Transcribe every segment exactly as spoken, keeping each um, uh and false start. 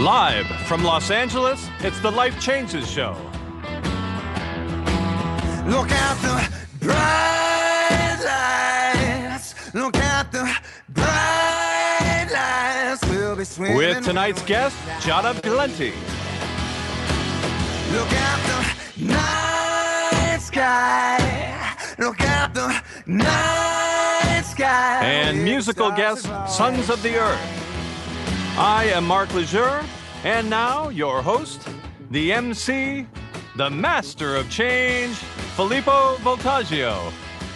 Live from Los Angeles, it's the Life Changes Show. Look at the bright lights. Look at the bright lights. We'll be swimming. With tonight's guest, Giada Valenti. Look at the night sky. Look at the night sky. And musical guest, Sons of the Earth. I am Mark Lejeune, and now your host, the M C, the master of change, Filippo Voltaggio.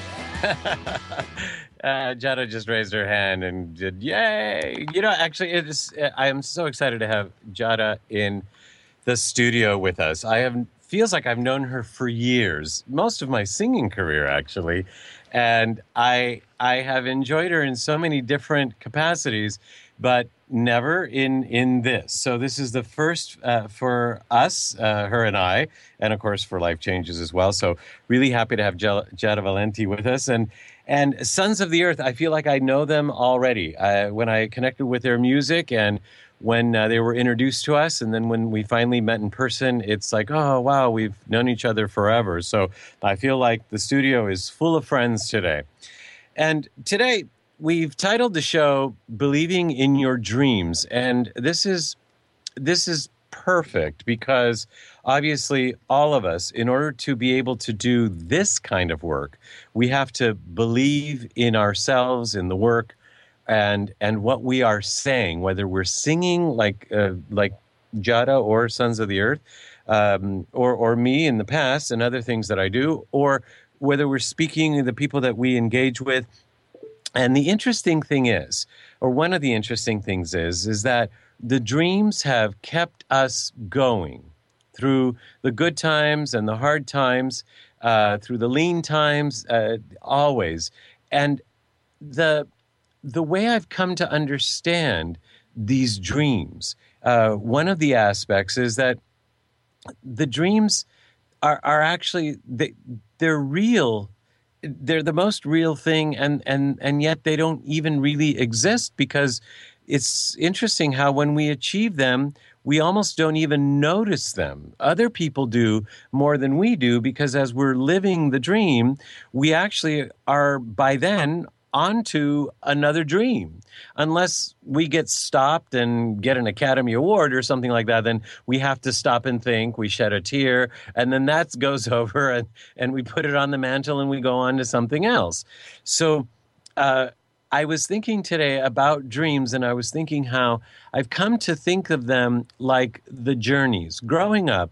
uh, Giada just raised her hand and did yay. You know, actually, it is, I am so excited to have Giada in the studio with us. I have feels like I've known her for years, most of my singing career, actually. And I I have enjoyed her in so many different capacities, but never in in this. So this is the first uh, for us, uh, her and I, and of course for Life Changes as well. So really happy to have Giada Valenti with us. And and Sons of the Earth, I feel like I know them already. Uh, when I connected with their music and when uh, they were introduced to us, and then when we finally met in person, it's like, oh, wow, we've known each other forever. So I feel like the studio is full of friends today. And today, we've titled the show Believing in Your Dreams. And this is this is perfect because obviously all of us, in order to be able to do this kind of work, we have to believe in ourselves, in the work, and and what we are saying, whether we're singing like uh, like Giada or Sons of the Earth, um, or or me in the past and other things that I do, or whether we're speaking to the people that we engage with. And the interesting thing is, or one of the interesting things is, is that the dreams have kept us going through the good times and the hard times, uh, through the lean times, uh, always. And the the way I've come to understand these dreams, uh, one of the aspects is that the dreams are, are actually, they, they're real. They're the most real thing, and, and, and yet they don't even really exist, because it's interesting how when we achieve them, we almost don't even notice them. Other people do more than we do, because as we're living the dream, we actually are by then onto another dream. Unless we get stopped and get an Academy Award or something like that, then we have to stop and think, we shed a tear, and then that goes over, and, and we put it on the mantle and we go on to something else. So uh, I was thinking today about dreams, and I was thinking how I've come to think of them like the journeys. Growing up,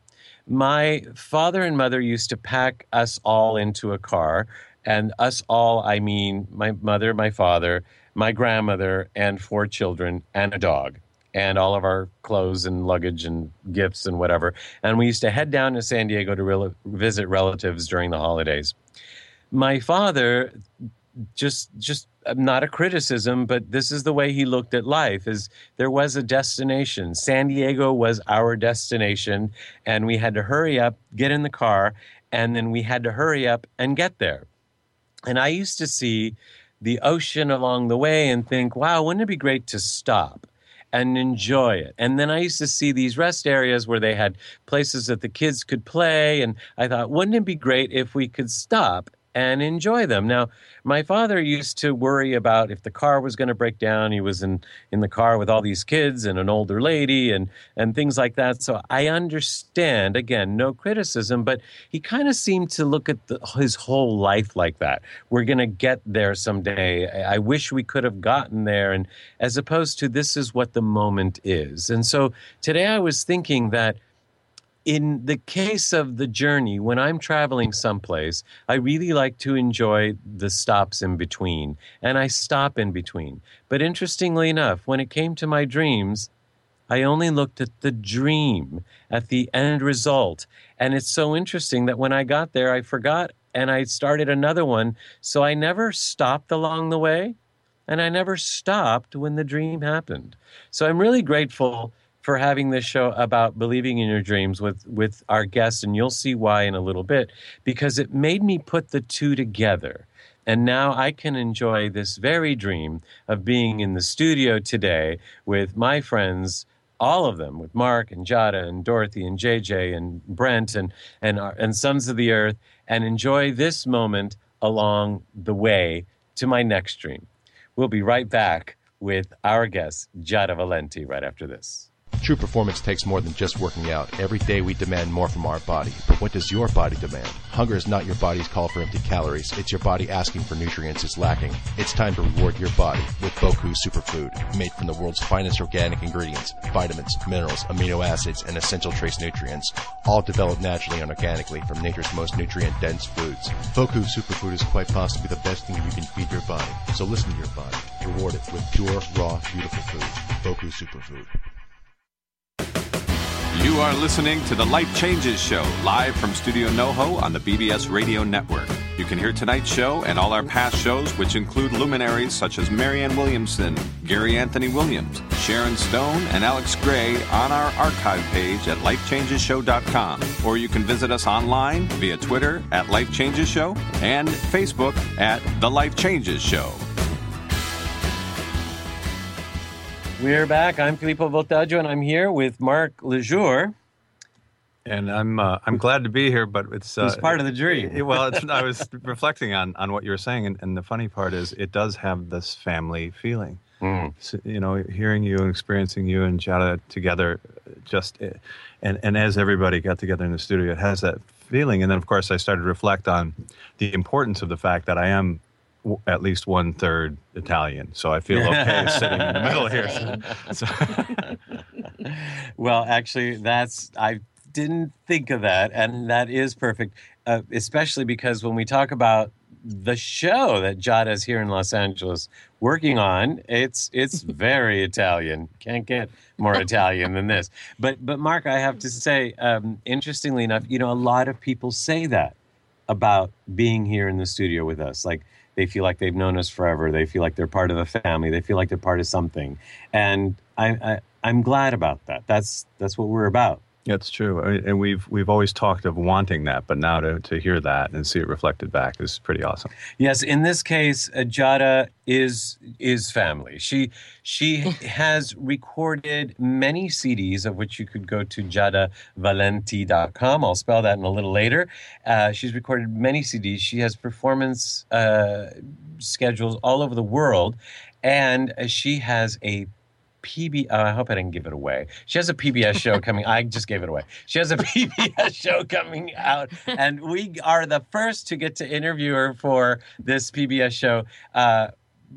my father and mother used to pack us all into a car. And us all, I mean my mother, my father, my grandmother, and four children, and a dog, and all of our clothes and luggage and gifts and whatever. And we used to head down to San Diego to re- visit relatives during the holidays. My father, just just not a criticism, but this is the way he looked at life, is there was a destination. San Diego was our destination, and we had to hurry up, get in the car, and then we had to hurry up and get there. And I used to see the ocean along the way and think, wow, wouldn't it be great to stop and enjoy it? And then I used to see these rest areas where they had places that the kids could play. And I thought, wouldn't it be great if we could stop and enjoy them? Now, my father used to worry about if the car was going to break down. He was in, in the car with all these kids and an older lady and, and things like that. So I understand, again, no criticism, but he kind of seemed to look at the, his whole life like that. We're going to get there someday. I wish we could have gotten there. And as opposed to this is what the moment is. And so today I was thinking that in the case of the journey, when I'm traveling someplace, I really like to enjoy the stops in between, and I stop in between. But interestingly enough, when it came to my dreams, I only looked at the dream, at the end result. And it's so interesting that when I got there, I forgot, and I started another one. So I never stopped along the way, and I never stopped when the dream happened. So I'm really grateful for having this show about believing in your dreams with, with our guests, and you'll see why in a little bit, because it made me put the two together. And now I can enjoy this very dream of being in the studio today with my friends all of them, with Mark and Giada and Dorothy and J J and Brent and and our, and Sons of the Earth, and enjoy this moment along the way to my next stream. We'll be right back with our guest, Giada Valenti, right after this. True performance takes more than just working out. Every day we demand more from our body. But what does your body demand? Hunger is not your body's call for empty calories. It's your body asking for nutrients it's lacking. It's time to reward your body with Boku Superfood, made from the world's finest organic ingredients, vitamins, minerals, amino acids, and essential trace nutrients, all developed naturally and organically from nature's most nutrient-dense foods. Boku Superfood is quite possibly the best thing you can feed your body. So listen to your body. Reward it with pure, raw, beautiful food. Boku Superfood. You are listening to The Life Changes Show, live from Studio NoHo on the B B S Radio Network. You can hear tonight's show and all our past shows, which include luminaries such as Marianne Williamson, Gary Anthony Williams, Sharon Stone, and Alex Gray on our archive page at life changes show dot com. Or you can visit us online via Twitter at Life Changes Show and Facebook at The Life Changes Show. We're back. I'm Filippo Voltaggio, and I'm here with Mark Lejour. And I'm uh, I'm glad to be here, but it's uh, It's part of the dream. it- well, it's, I was reflecting on, on what you were saying, and, and the funny part is it does have this family feeling. Mm. So, you know, hearing you and experiencing you and Giada together, just and and as everybody got together in the studio, it has that feeling. And then, of course, I started to reflect on the importance of the fact that I am w- at least one third Italian, so I feel okay sitting in the middle here. So, Well, actually, that's I didn't think of that, and that is perfect, uh, especially because when we talk about the show that Giada is here in Los Angeles working on, it's it's very Italian. Can't get more Italian than this. But but Mark, I have to say, um, interestingly enough, you know, a lot of people say that about being here in the studio with us. Like, they feel like they've known us forever. They feel like they're part of a family. They feel like they're part of something. And I, I I'm glad about that. That's that's what we're about. It's true, I- and we've we've always talked of wanting that, but now to, to hear that and see it reflected back is pretty awesome. Yes, in this case, uh, Giada is is family. She she has recorded many C Ds, of which you could go to giada valenti dot com. I'll spell that in a little later. Uh, she's recorded many C Ds. She has performance uh, schedules all over the world, and uh, she has a P B. Oh, I hope I didn't give it away. She has a P B S show coming. I just gave it away. She has a P B S show coming out, and we are the first to get to interview her for this P B S show. Uh,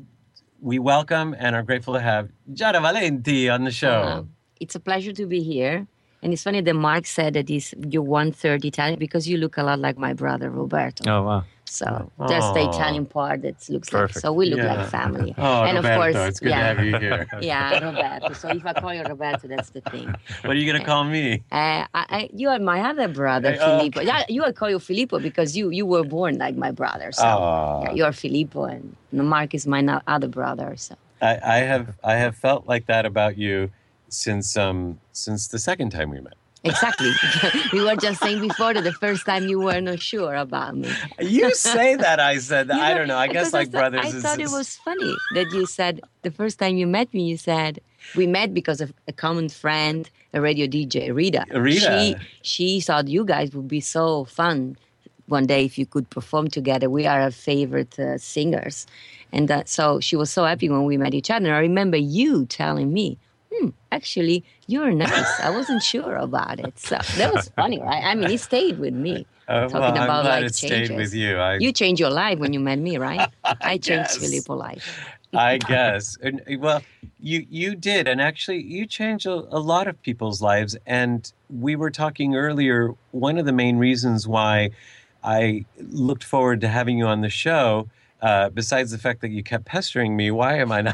we welcome and are grateful to have Giada Valenti on the show. Uh, it's a pleasure to be here. And it's funny that Mark said that he's, you're one-third Italian because you look a lot like my brother, Roberto. Oh wow! So there's the Aw. Italian part that looks Perfect. like. So we look Yeah. like family. Oh, and Roberto, of course, it's good yeah, to have you here. yeah, Roberto. So if I call you Roberto, that's the thing. What are you going to call me? Uh, I, I, you are my other brother, Hey, oh, Filippo. Yeah, you I call you Filippo because you you were born like my brother. So Aw. yeah, you are Filippo, and Mark is my no- other brother. So I, I have I have felt like that about you since um since the second time we met. exactly, we were just saying before that the first time you were not sure about me. You say that, I said that. You I don't know. I guess because like thought- brothers I is thought it is- was funny that you said the first time you met me, you said we met because of a common friend, a radio D J, Rita. Rita. She she thought you guys would be so fun one day if you could perform together. We are her favorite uh, singers, and uh, so she was so happy when we met each other. And I remember you telling me, Hmm, actually, you're nice. I wasn't sure about it. So that was funny, right? I mean, it stayed with me. Uh, Talking well, I'm about glad life it stayed changes. with you. I, You changed your life when you met me, right? I changed Yes. Filippo's life. I guess. And, well, you you did, and actually, you changed a, a lot of people's lives. And we were talking earlier. One of the main reasons why I looked forward to having you on the show, uh, besides the fact that you kept pestering me, why am I not?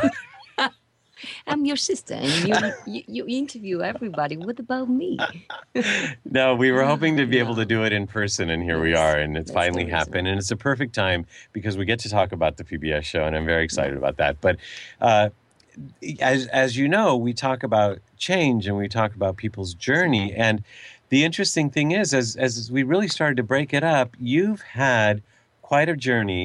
I'm your sister, and you, you, you interview everybody. What about me? No, we were hoping to be able to do it in person, and here we Yes, are, and it's that's the finally reason. happened. And it's a perfect time because we get to talk about the P B S show, and I'm very excited about that. But uh, as as you know, we talk about change and we talk about people's journey. And the interesting thing is, as as we really started to break it up, you've had quite a journey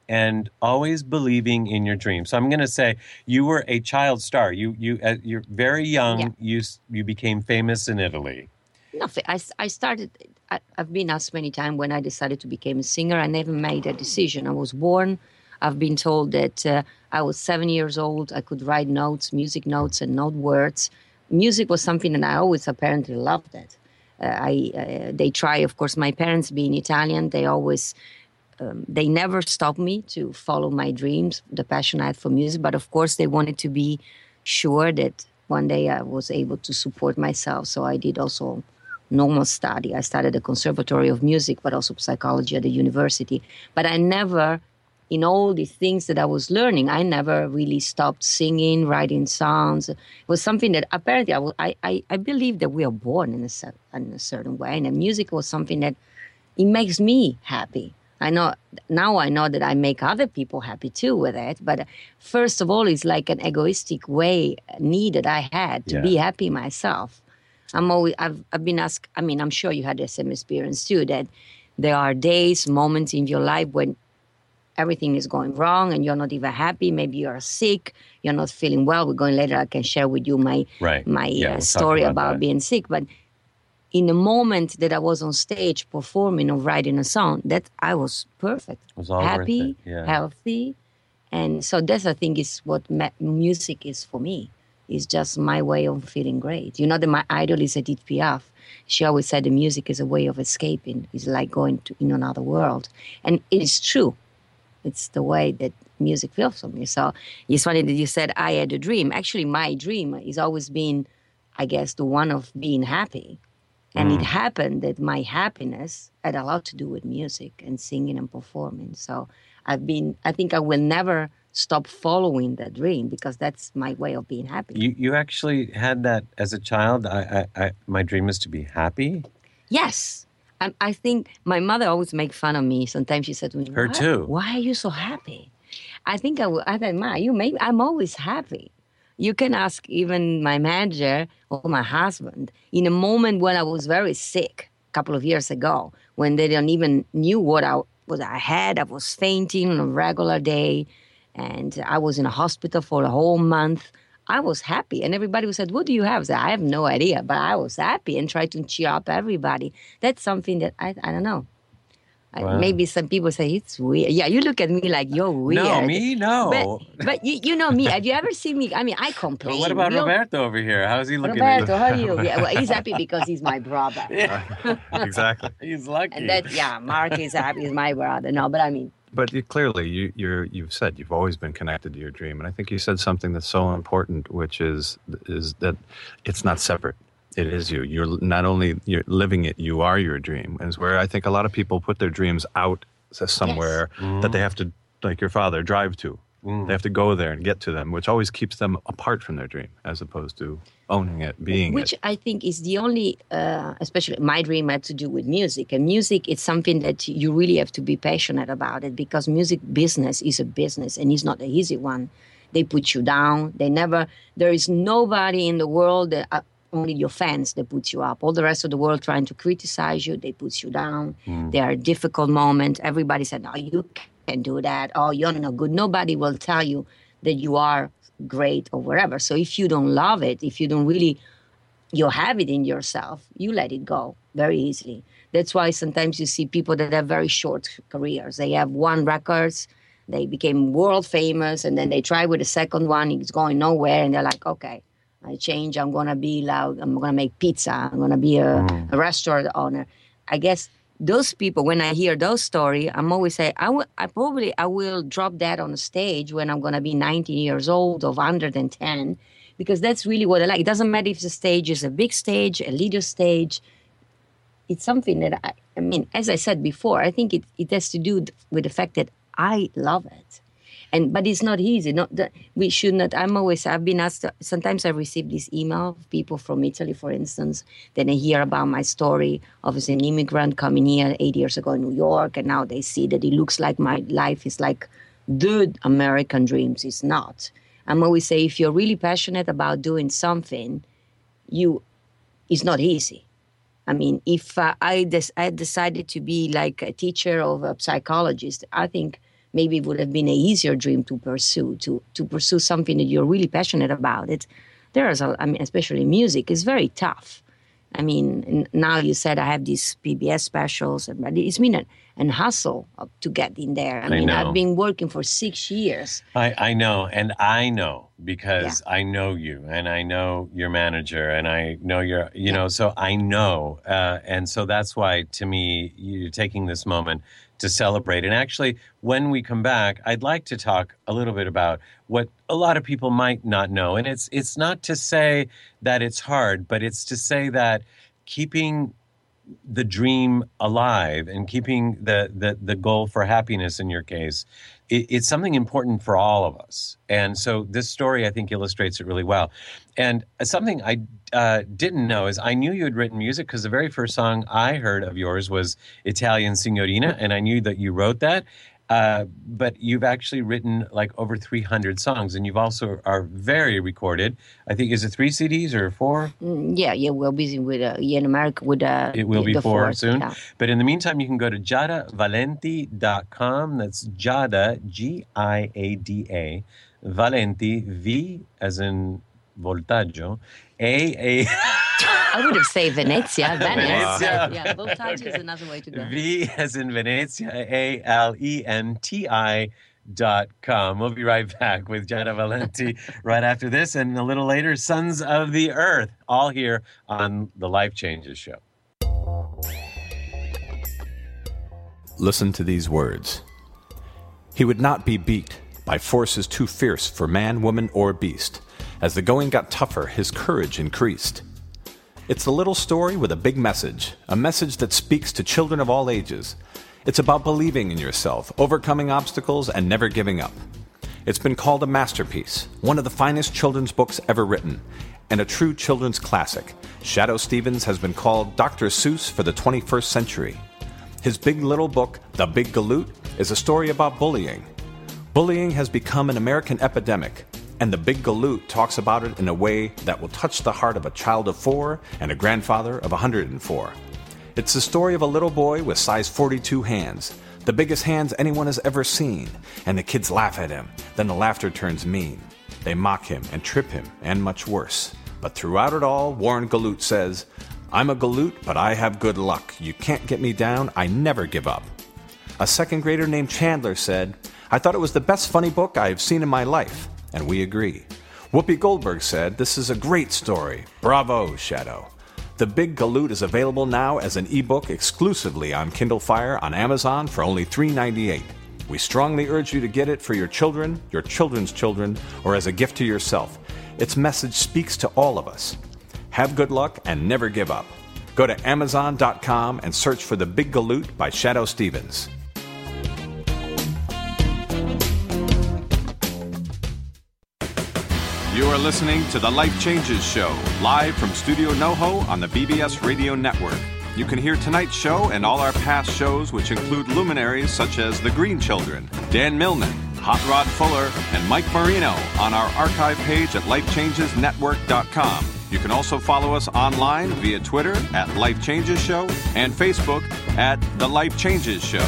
and always believing in your dream. So I'm going to say you were a child star. You you uh, you're very young. Yeah. You s- you became famous in Italy. Nothing. I, I started, I, I've been asked many times when I decided to become a singer. I never made a decision. I was born. I've been told that uh, I was seven years old. I could write notes, music notes, and note words. Music was something that I always apparently loved it. Uh, I, uh, they try, of course, my parents being Italian, they always, um, they never stopped me to follow my dreams, the passion I had for music. But of course, they wanted to be sure that one day I was able to support myself. So I did also normal study. I studied a conservatory of music, but also psychology at the university. But I never, in all the things that I was learning, I never really stopped singing, writing songs. It was something that apparently I, w- I, I, I believe that we are born in a, cer- in a certain way. And the music was something that it makes me happy. I know now I know that I make other people happy too with it. But first of all, it's like an egoistic way, need that I had to Yeah. be happy myself. I'm always, I've, I've been asked, I mean, I'm sure you had the same experience too, that there are days, moments in your life when everything is going wrong and you're not even happy. Maybe you're sick, you're not feeling well. We're going later, I can share with you my, Right. my Yeah, uh, we'll talk story about about that. being sick. But in the moment that I was on stage performing or writing a song, that I was perfect, It was all worth happy, it, yeah. healthy. And so that's, I think, is what ma- music is for me. It's just my way of feeling great. You know that my idol is Edith Piaf. She always said the music is a way of escaping. It's like going to in another world. And it is true. It's the way that music feels for me. So it's funny that you said I had a dream. Actually, my dream has always been, I guess, the one of being happy. And it happened that my happiness had a lot to do with music and singing and performing. So I've been, I think I will never stop following that dream because that's my way of being happy. You you actually had that as a child. I, I, I my dream is to be happy. Yes. I, I think my mother always make fun of me. Sometimes she said to me, Her "Why- too. Why are you so happy?" I think I, will- I thought, Ma, you maybe I'm always happy. You can ask even my manager or my husband. In a moment when I was very sick a couple of years ago, when they don't even knew what I what I had, I was fainting on a regular day, and I was in a hospital for a whole month. I was happy, and everybody said, "What do you have?" I said, "I have no idea, but I was happy and tried to cheer up everybody." That's something that I I don't know. I- Wow. Maybe some people say it's weird. Yeah, you look at me like you're weird. No, me no. But, but you, you know me. Have you ever seen me? I mean, I complain. But what about We all- Roberto over here? How's he looking Roberto, at how are you? Yeah, well, he's happy because he's my brother. Exactly. you? He's lucky. And that, yeah, Mark is happy. He's my brother. No, but I mean, But you, clearly, you, you're, you've said you've always been connected to your dream, and I think you said something that's so important, which is is that it's not separate. It is you. You're not only you're living it, you are your dream. And it's where I think a lot of people put their dreams out somewhere that they have to, like your father, drive to. They have to go there and get to them, which always keeps them apart from their dream, as opposed to owning it, being which it. I think is the only, uh, especially my dream had to do with music. And music is something that you really have to be passionate about it because music business is a business and it's not an easy one. They put you down. They never, there is nobody in the world that, uh, only your fans that put you up. All the rest of the world trying to criticize you, they put you down. There are difficult moments. Everybody said, no, you can't do that. Oh, you're no good. Nobody will tell you that you are great or whatever. So if you don't love it, if you don't really, you have it in yourself, you let it go very easily. That's why sometimes you see people that have very short careers. They have one records, they became world famous, and then they try with the second one, it's going nowhere, and they're like, okay, I change, I'm gonna be loud, I'm gonna make pizza, I'm gonna be a, a restaurant owner. I guess those people, when I hear those stories, I'm always say, I will, I probably, I will drop that on the stage when I'm gonna be nineteen years old or one hundred ten, because that's really what I like. It doesn't matter if the stage is a big stage, a leader stage. It's something that I, I mean, as I said before, I think it, it has to do with the fact that I love it. And, but it's not easy. Not that we should not. I'm always. I've been asked. Sometimes I receive this email of people from Italy, for instance. Then they hear about my story of as an immigrant coming here eight years ago in New York, and now they see that it looks like my life is like the American dreams. It's not. I'm always say if you're really passionate about doing something, you, it's not easy. I mean, if uh, I des- I decided to be like a teacher or a psychologist, I think maybe it would have been an easier dream to pursue, to to pursue something that you're really passionate about. It, there's, a, I mean, especially music, is very tough. I mean, now you said I have these P B S specials, but it's been an, an hustle to get in there. I, I mean, know. I've been working for six years. I, I know, and I know because yeah. I know you, and I know your manager, and I know your, you yeah. know, so I know, uh, and so that's why, to me, you're taking this moment to celebrate. And actually, when we come back, I'd like to talk a little bit about what a lot of people might not know. And it's it's not to say that it's hard, but it's to say that keeping the dream alive and keeping the the, the goal for happiness, in your case, it, it's something important for all of us. And so this story, I think, illustrates it really well. And something I uh, didn't know is I knew you had written music because the very first song I heard of yours was Italian Signorina, and I knew that you wrote that. Uh, but you've actually written like over three hundred songs, and you've also are very recorded. I think, is it three C Ds or four? Mm, yeah, yeah, we're busy with, uh, yeah, in America with uh, It will the, be the four fourth, soon. Yeah. But in the meantime, you can go to giada valenti dot com. That's Giada, G I A D A, Valenti, V as in voltaggio, A, A... I would have said Venezia, Venice. Venezia. Yeah, voltaggio is another way to go. V as in Venezia, A L E N T I dot com. We'll be right back with Giada Valenti right after this, and a little later, Sons of the Earth, all here on the Life Changes Show. Listen to these words. He would not be beat by forces too fierce for man, woman, or beast. As the going got tougher, his courage increased. It's a little story with a big message, a message that speaks to children of all ages. It's about believing in yourself, overcoming obstacles, and never giving up. It's been called a masterpiece, one of the finest children's books ever written, and a true children's classic. Shadoe Stevens has been called Doctor Seuss for the twenty-first century. His big little book, The Big Galoot, is a story about bullying. Bullying has become an American epidemic, and The Big Galoot talks about it in a way that will touch the heart of a child of four and a grandfather of one hundred four. It's the story of a little boy with size forty-two hands, the biggest hands anyone has ever seen, and the kids laugh at him. Then the laughter turns mean. They mock him and trip him, and much worse. But throughout it all, Warren Galoot says, "I'm a Galoot, but I have good luck. You can't get me down. I never give up." A second grader named Chandler said, "I thought it was the best funny book I have seen in my life." And we agree. Whoopi Goldberg said, "This is a great story. Bravo, Shadoe." The Big Galoot is available now as an ebook exclusively on Kindle Fire on Amazon for only three dollars and ninety-eight cents. We strongly urge you to get it for your children, your children's children, or as a gift to yourself. Its message speaks to all of us. Have good luck and never give up. Go to amazon dot com and search for The Big Galoot by Shadoe Stevens. You are listening to The Life Changes Show, live from Studio NoHo on the B B S Radio Network. You can hear tonight's show and all our past shows, which include luminaries such as The Green Children, Dan Millman, Hot Rod Fuller, and Mike Marino on our archive page at life changes network dot com. You can also follow us online via Twitter at Life Changes Show and Facebook at The Life Changes Show.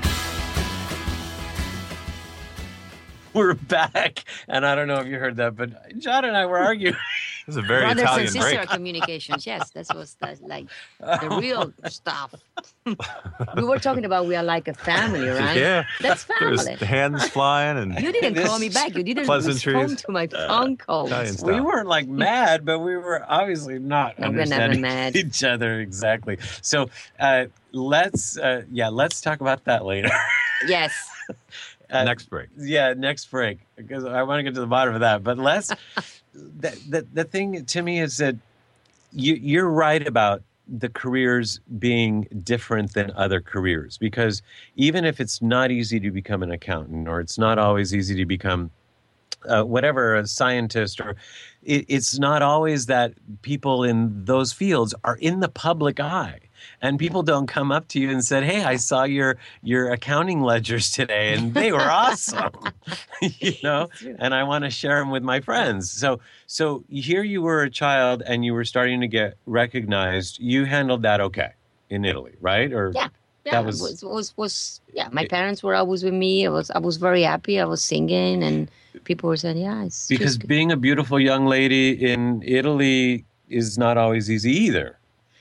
We're back, and I don't know if you heard that, but John and I were arguing. This is a very Brothers Italian and sister break. communications. Yes, that was the, like the real stuff. We were talking about we are like a family, right? Yeah. That's family. There's hands flying and You didn't call me back. You didn't pleasantries. respond to my phone calls. Italian We style. weren't like mad, but we were obviously not No, we're never understanding mad. each other exactly. So uh, let's, uh, yeah, let's talk about that later. Yes. Uh, Next break. Yeah, next break, because I want to get to the bottom of that. But let's, the, the, the thing to me is that you, you're right about the careers being different than other careers, because even if it's not easy to become an accountant, or it's not always easy to become uh, whatever, a scientist, or it, it's not always that people in those fields are in the public eye. And people don't come up to you and said, "Hey, I saw your your accounting ledgers today, and they were awesome," you know. And I want to share them with my friends. So, so here you were a child, and you were starting to get recognized. You handled that okay in Italy, right? Or Yeah. Yeah, that was, was, was was yeah. My parents were always with me. I was I was very happy. I was singing, and people were saying, "Yeah, it's because she's good." being a beautiful young lady in Italy is not always easy either.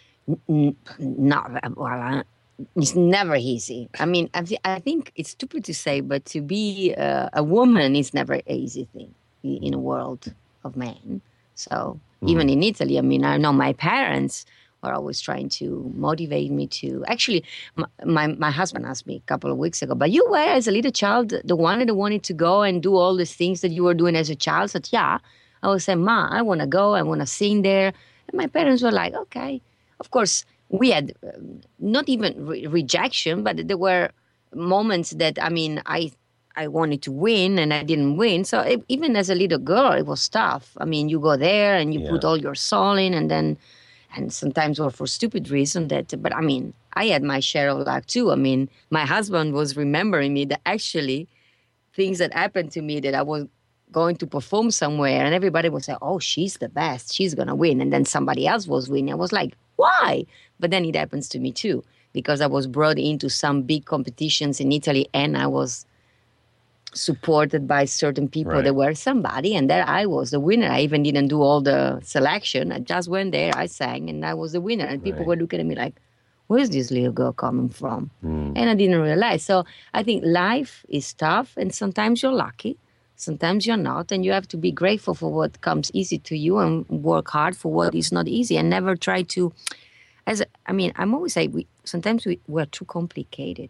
N- not well. Uh, it's never easy. I mean, I, thi- I think it's stupid to say, but to be uh, a woman is never an easy thing i- in a world of men. So even in Italy, I mean, I know my parents were always trying to motivate me to. Actually, my, my my husband asked me a couple of weeks ago, "But you were as a little child the one that wanted to go and do all these things that you were doing as a child?" I said, "Yeah." I was saying, "Ma, I want to go. I want to sing there." And my parents were like, "Okay." Of course, we had um, not even re- rejection, but there were moments that I mean, I I wanted to win and I didn't win. So it, even as a little girl, it was tough. I mean, you go there and you put Yeah. all your soul in, and then and sometimes or for stupid reason that. But I mean, I had my share of luck too. I mean, my husband was remembering me that actually things that happened to me that I was going to perform somewhere and everybody would say, "Oh, she's the best. She's going to win." And then somebody else was winning. I was like, why? But then it happens to me too because I was brought into some big competitions in Italy and I was supported by certain people Right. that were somebody. And there I was the winner. I even didn't do all the selection. I just went there, I sang, and I was the winner. And people Right. were looking at me like, where's this little girl coming from? Mm. And I didn't realize. So I think life is tough, and sometimes you're lucky, sometimes you're not, and you have to be grateful for what comes easy to you and work hard for what is not easy, and never try to. As I mean, I'm always say we sometimes we we're too complicated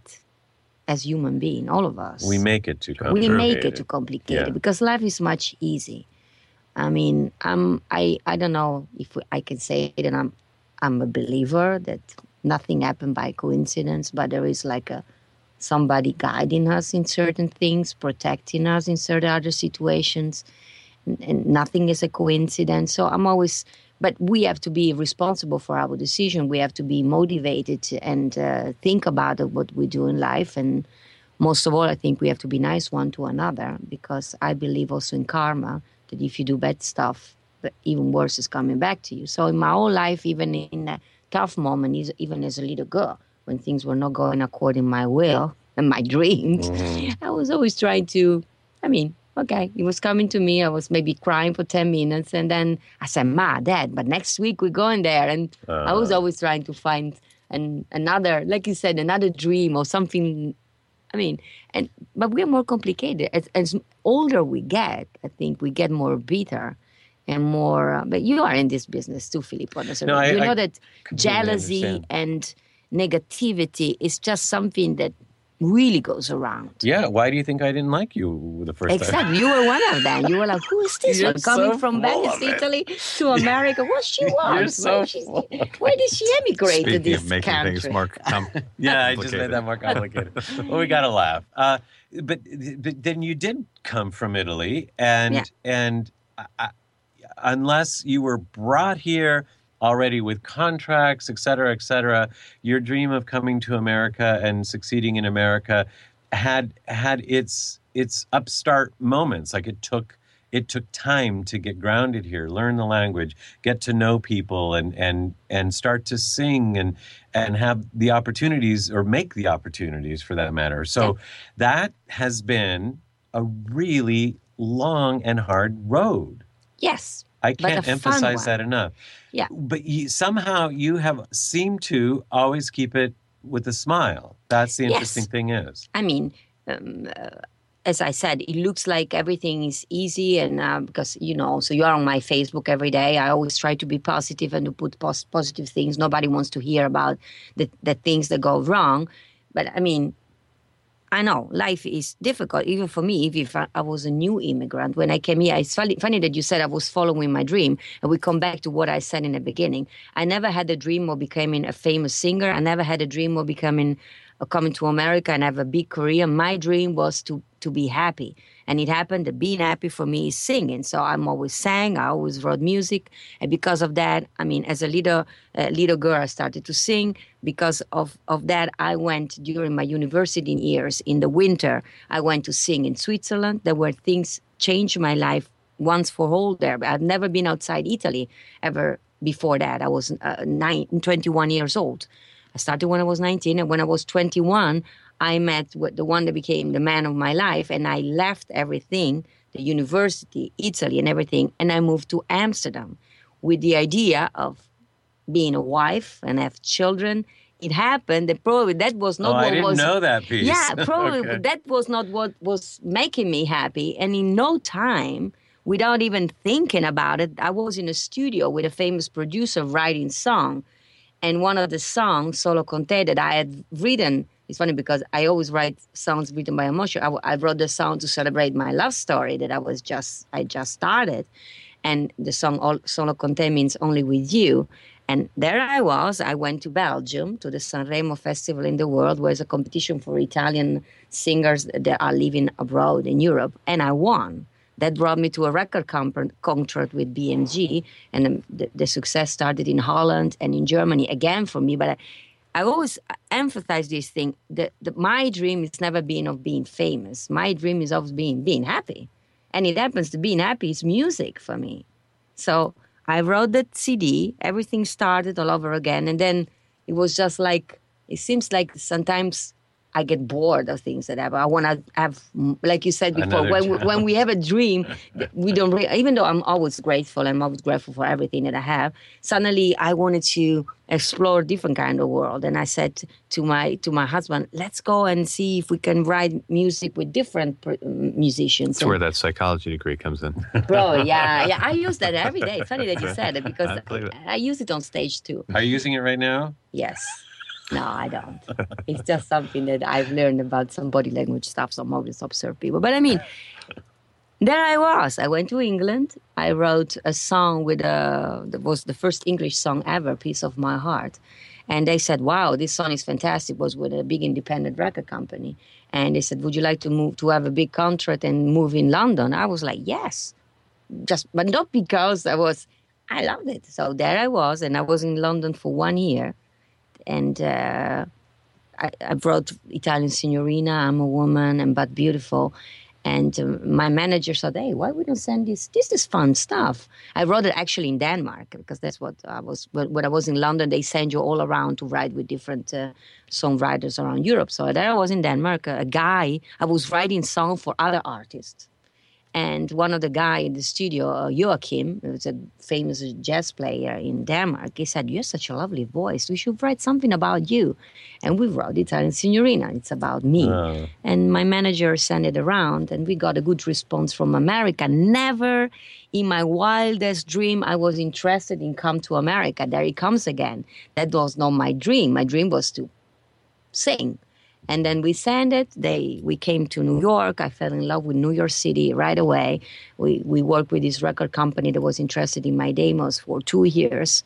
as human being, all of us. We make it too we complicated. make it too complicated Yeah. because life is much easy. I mean, I'm I I don't know if I can say that I'm I'm a believer that nothing happened by coincidence, but there is like a somebody guiding us in certain things, protecting us in certain other situations, and, and nothing is a coincidence. So I'm always, but we have to be responsible for our decision. We have to be motivated and uh, think about what we do in life. And most of all, I think we have to be nice one to another because I believe also in karma that if you do bad stuff, but even worse is coming back to you. So in my whole life, even in a tough moment, is- even as a little girl, when things were not going according my will and my dreams, I was always trying to, I mean, okay, it was coming to me. I was maybe crying for ten minutes. And then I said, "Ma, Dad, but next week we're going there." And I was always trying to find an, another, like you said, another dream or something. I mean, and but we're more complicated. As, as older we get, I think we get more bitter and more. Uh, but you are in this business too, Filippo. So No, I- you know I that completely jealousy understand. and negativity is just something that really goes around. Yeah. Why do you think I didn't like you the first time? Exactly. You were one of them. You were like, who is this You're one coming so from full Venice, of it. Italy to America? What she wants? so why, she's, full of why did she emigrate to Speaking this of making country? things more com- Yeah, I just complicated. made that more complicated. Well, we got to laugh. Uh, but, but then you did come from Italy, and Yeah. and I, I, unless you were brought here already with contracts, et cetera, et cetera, your dream of coming to America and succeeding in America had had its its upstart moments. Like it took it took time to get grounded here, learn the language, get to know people, and and and start to sing and and have the opportunities or make the opportunities for that matter. So that has been a really long and hard road. Yes. I but a can't fun emphasize one. that enough. Yeah. But you, somehow you have seemed to always keep it with a smile. That's the Yes. interesting thing is. I mean, um, uh, as I said, it looks like everything is easy, and uh, because you know, so you are on my Facebook every day. I always try to be positive and to put pos- positive things. Nobody wants to hear about the the things that go wrong, but I mean, I know life is difficult, even for me. If, if I, I was a new immigrant when I came here, it's funny, funny that you said I was following my dream, and we come back to what I said in the beginning. I never had a dream of becoming a famous singer. I never had a dream of becoming, uh, coming to America and have a big career. My dream was to to be happy, and it happened. That being happy for me is singing. So I'm always sang. I always wrote music, and because of that, I mean, as a little uh, little girl, I started to sing. Because of, of that, I went during my university years in the winter. I went to sing in Switzerland. There were things changed my life once for all there. I've never been outside Italy ever before that. I was uh, nine, twenty-one years old. I started when I was nineteen, and when I was twenty-one, I met with the one that became the man of my life, and I left everything, the university, Italy, and everything, and I moved to Amsterdam with the idea of being a wife and have children. It happened that probably that was not oh, what I didn't was. know that piece. Yeah, probably Okay. that was not what was making me happy. And in no time, without even thinking about it, I was in a studio with a famous producer writing song. And one of the songs, Solo Con Te, that I had written, it's funny because I always write songs written by emotion. I, I wrote the song to celebrate my love story that I was just, I just started. And the song All- Solo Con Te means only with you. And there I was. I went to Belgium, to the Sanremo Festival in the world, where it's a competition for Italian singers that are living abroad in Europe. And I won. That brought me to a record comp- contract with B M G. And the, the success started in Holland and in Germany again for me. But I, I always emphasize this thing. That, that my dream is never been of being famous. My dream is of being, being happy. And it happens to being happy is music for me. So I wrote that C D, everything started all over again. And then it was just like, it seems like sometimes I get bored of things that happen. I want to have, like you said before, Another when we, job. when we have a dream, we don't, re- even though I'm always grateful, I'm always grateful for everything that I have, suddenly I wanted to explore a different kind of world. And I said to my to my husband, let's go and see if we can write music with different per- musicians. That's where that psychology degree comes in. Bro, yeah, yeah, I use that every day. Funny that you said it because I believe it. I, I use it on stage too. Are you using it right now? Yes. No, I don't. It's just something that I've learned about some body language stuff, so I'm always observe people. But I mean, there I was. I went to England. I wrote a song with a, that was the first English song ever, Piece of My Heart. And they said, wow, this song is fantastic. It was with a big independent record company. And they said, would you like to move to have a big contract and move in London? I was like, yes. Just, but not because I was, I loved it. So there I was, and I was in London for one year. And uh, I, I wrote Italian Signorina, I'm a Woman, and But Beautiful. And uh, my manager said, hey, why we don't send this? This is fun stuff. I wrote it actually in Denmark because that's what I was, when I was in London, they send you all around to write with different uh, songwriters around Europe. So there I was in Denmark, a, a guy, I was writing songs for other artists. And one of the guy in the studio, uh, Joachim, who's a famous jazz player in Denmark, he said, you have such a lovely voice. We should write something about you. And we wrote Italian Signorina. It's about me. Oh. And my manager sent it around, and we got a good response from America. Never in my wildest dream I was interested in come to America. There it comes again. That was not my dream. My dream was to sing. And then we sent it. They we came to New York. I fell in love with New York City right away. We we worked with this record company that was interested in my demos for two years,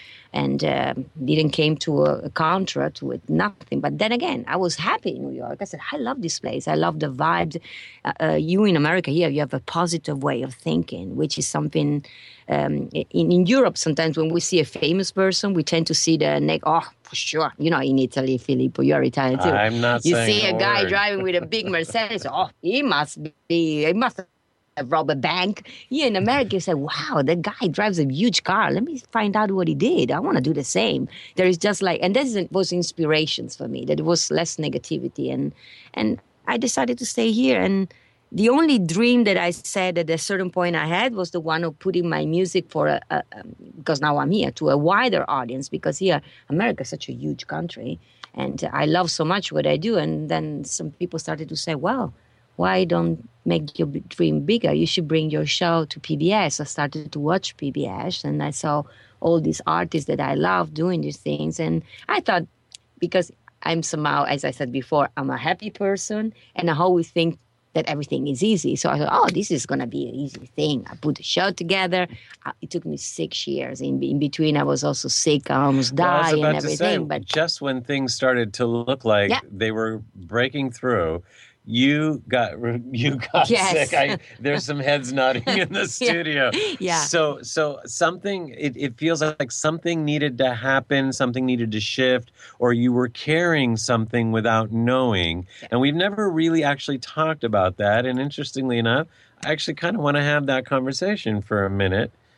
and uh, didn't came to a, a contract with nothing. But then again, I was happy in New York. I said, I love this place. I love the vibe. Uh, uh, you in America here, you have a positive way of thinking, which is something. Um, in, in Europe, sometimes when we see a famous person, we tend to see the neck. Oh, for sure. You know, in Italy, Filippo, you're Italian too. I'm not You saying see a a guy word. driving with a big Mercedes. Oh, he must be. He must have robbed a bank. Here in America, you say, "Wow, that guy drives a huge car. Let me find out what he did. I want to do the same." There is just like, and this was inspirations for me. That it was less negativity, and and I decided to stay here. And the only dream that I said at a certain point I had was the one of putting my music for a, a um, because now I'm here, to a wider audience, because here America is such a huge country, and I love so much what I do. And then some people started to say, well, why don't make your b- dream bigger? You should bring your show to P B S. I started to watch P B S, and I saw all these artists that I love doing these things. And I thought, because I'm somehow, as I said before, I'm a happy person, and I always think that everything is easy. So I thought, oh, this is going to be an easy thing. I put the show together. Uh, It took me six years. In, in between, I was also sick. I almost Well, I was died about and to everything. say, but just when things started to look like Yeah. they were breaking through, you got you got Yes. sick. I, there's some heads nodding in the studio. Yeah. So so something it, it feels like something needed to happen, something needed to shift, or you were carrying something without knowing. And we've never really actually talked about that. And interestingly enough, I actually kind of want to have that conversation for a minute.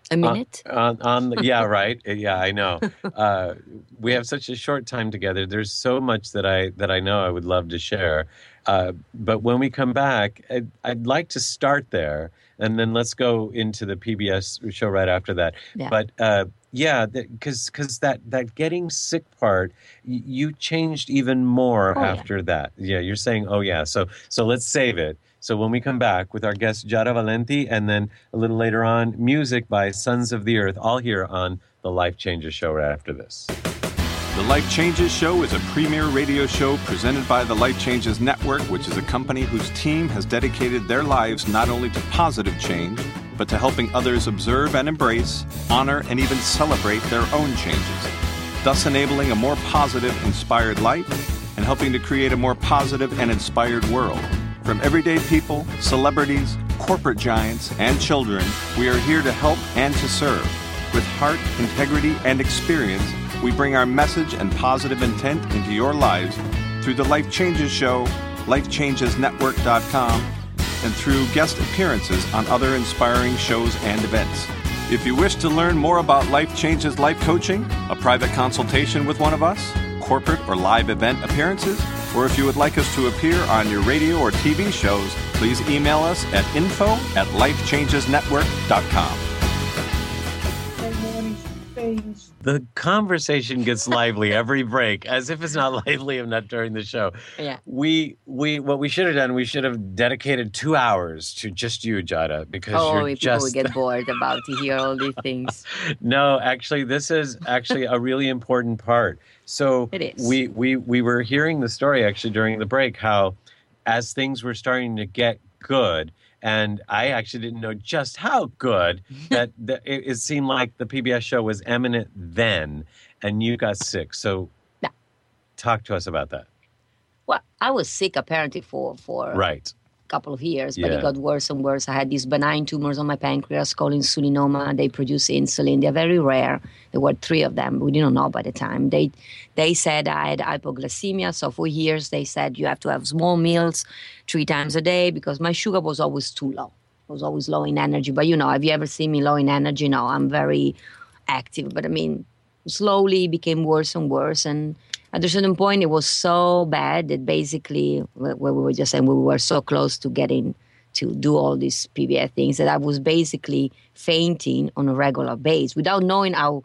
A minute? Uh, on, on the, yeah, right. Yeah, I know. Uh, we have such a short time together. There's so much that I that I know I would love to share. Uh, but when we come back, I'd, I'd like to start there, and then let's go into the P B S show right after that. Yeah. But uh, yeah, because because that that getting sick part, y- you changed even more Oh, yeah. after that. Yeah, you're saying, oh yeah. So so let's save it. So when we come back with our guest Giada Valenti, and then a little later on, music by Sons of the Earth, all here on the Life Changes show right after this. The Life Changes Show is a premier radio show presented by the Life Changes Network, which is a company whose team has dedicated their lives not only to positive change, but to helping others observe and embrace, honor, and even celebrate their own changes, thus enabling a more positive, inspired life and helping to create a more positive and inspired world. From everyday people, celebrities, corporate giants, and children, we are here to help and to serve. With heart, integrity, and experience, we bring our message and positive intent into your lives through the Life Changes Show, life changes network dot com, and through guest appearances on other inspiring shows and events. If you wish to learn more about Life Changes Life Coaching, a private consultation with one of us, corporate or live event appearances, or if you would like us to appear on your radio or T V shows, please email us at info at life changes network dot com. The conversation gets lively every break, as if it's not lively if not during the show. Yeah. We we what we should have done, we should have dedicated two hours to just you, Giada, because Oh, you're people just will get bored about to hear all these things. No, actually, this is actually a really important part. So It is. we we we were hearing the story actually during the break, how as things were starting to get good, and I actually didn't know just how good that, that it, it seemed like the P B S show was eminent then, and you got sick. So Yeah. talk to us about that. Well, I was sick apparently for for Right. a couple of years, but Yeah. it got worse and worse. I had these benign tumors on my pancreas called insulinoma. They produce insulin. They're very rare. There were three of them. We didn't know by the time. They they said I had hypoglycemia. So for years they said you have to have small meals three times a day because my sugar was always too low. I was always low in energy. But you know, have you ever seen me low in energy? No, I'm very active. But I mean, slowly it became worse and worse. And at a certain point, it was so bad that basically, where we were just saying we were so close to getting to do all these P B S things that I was basically fainting on a regular basis without knowing how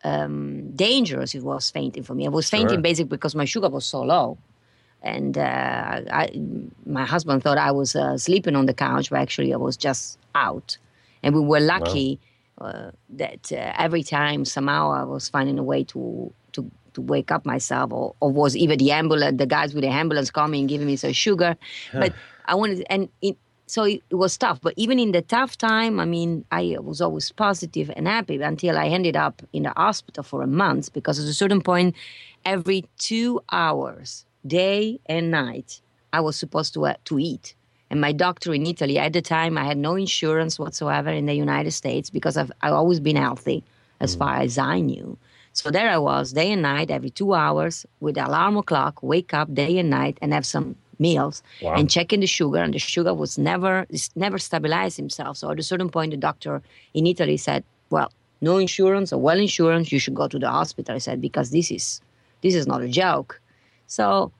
um, dangerous it was fainting for me. I was fainting Sure. basically because my sugar was so low. And uh, I, my husband thought I was uh, sleeping on the couch, but actually I was just out. And we were lucky uh, that uh, every time somehow I was finding a way to to to wake up myself, or, or was even the ambulance, the guys with the ambulance coming and giving me some sugar. But I wanted, and it, so it, it was tough. But even in the tough time, I mean, I was always positive and happy until I ended up in the hospital for a month because at a certain point, every two hours, day and night, I was supposed to uh, to eat. And my doctor in Italy, at the time, I had no insurance whatsoever in the United States because I've, I've always been healthy as far as I knew. So there I was, day and night, every two hours, with the alarm clock, wake up day and night and have some meals Wow. and checking the sugar. And the sugar was never, never stabilized himself. So at a certain point, the doctor in Italy said, well, no insurance or well insurance, you should go to the hospital. I said, because this is, this is not a joke. So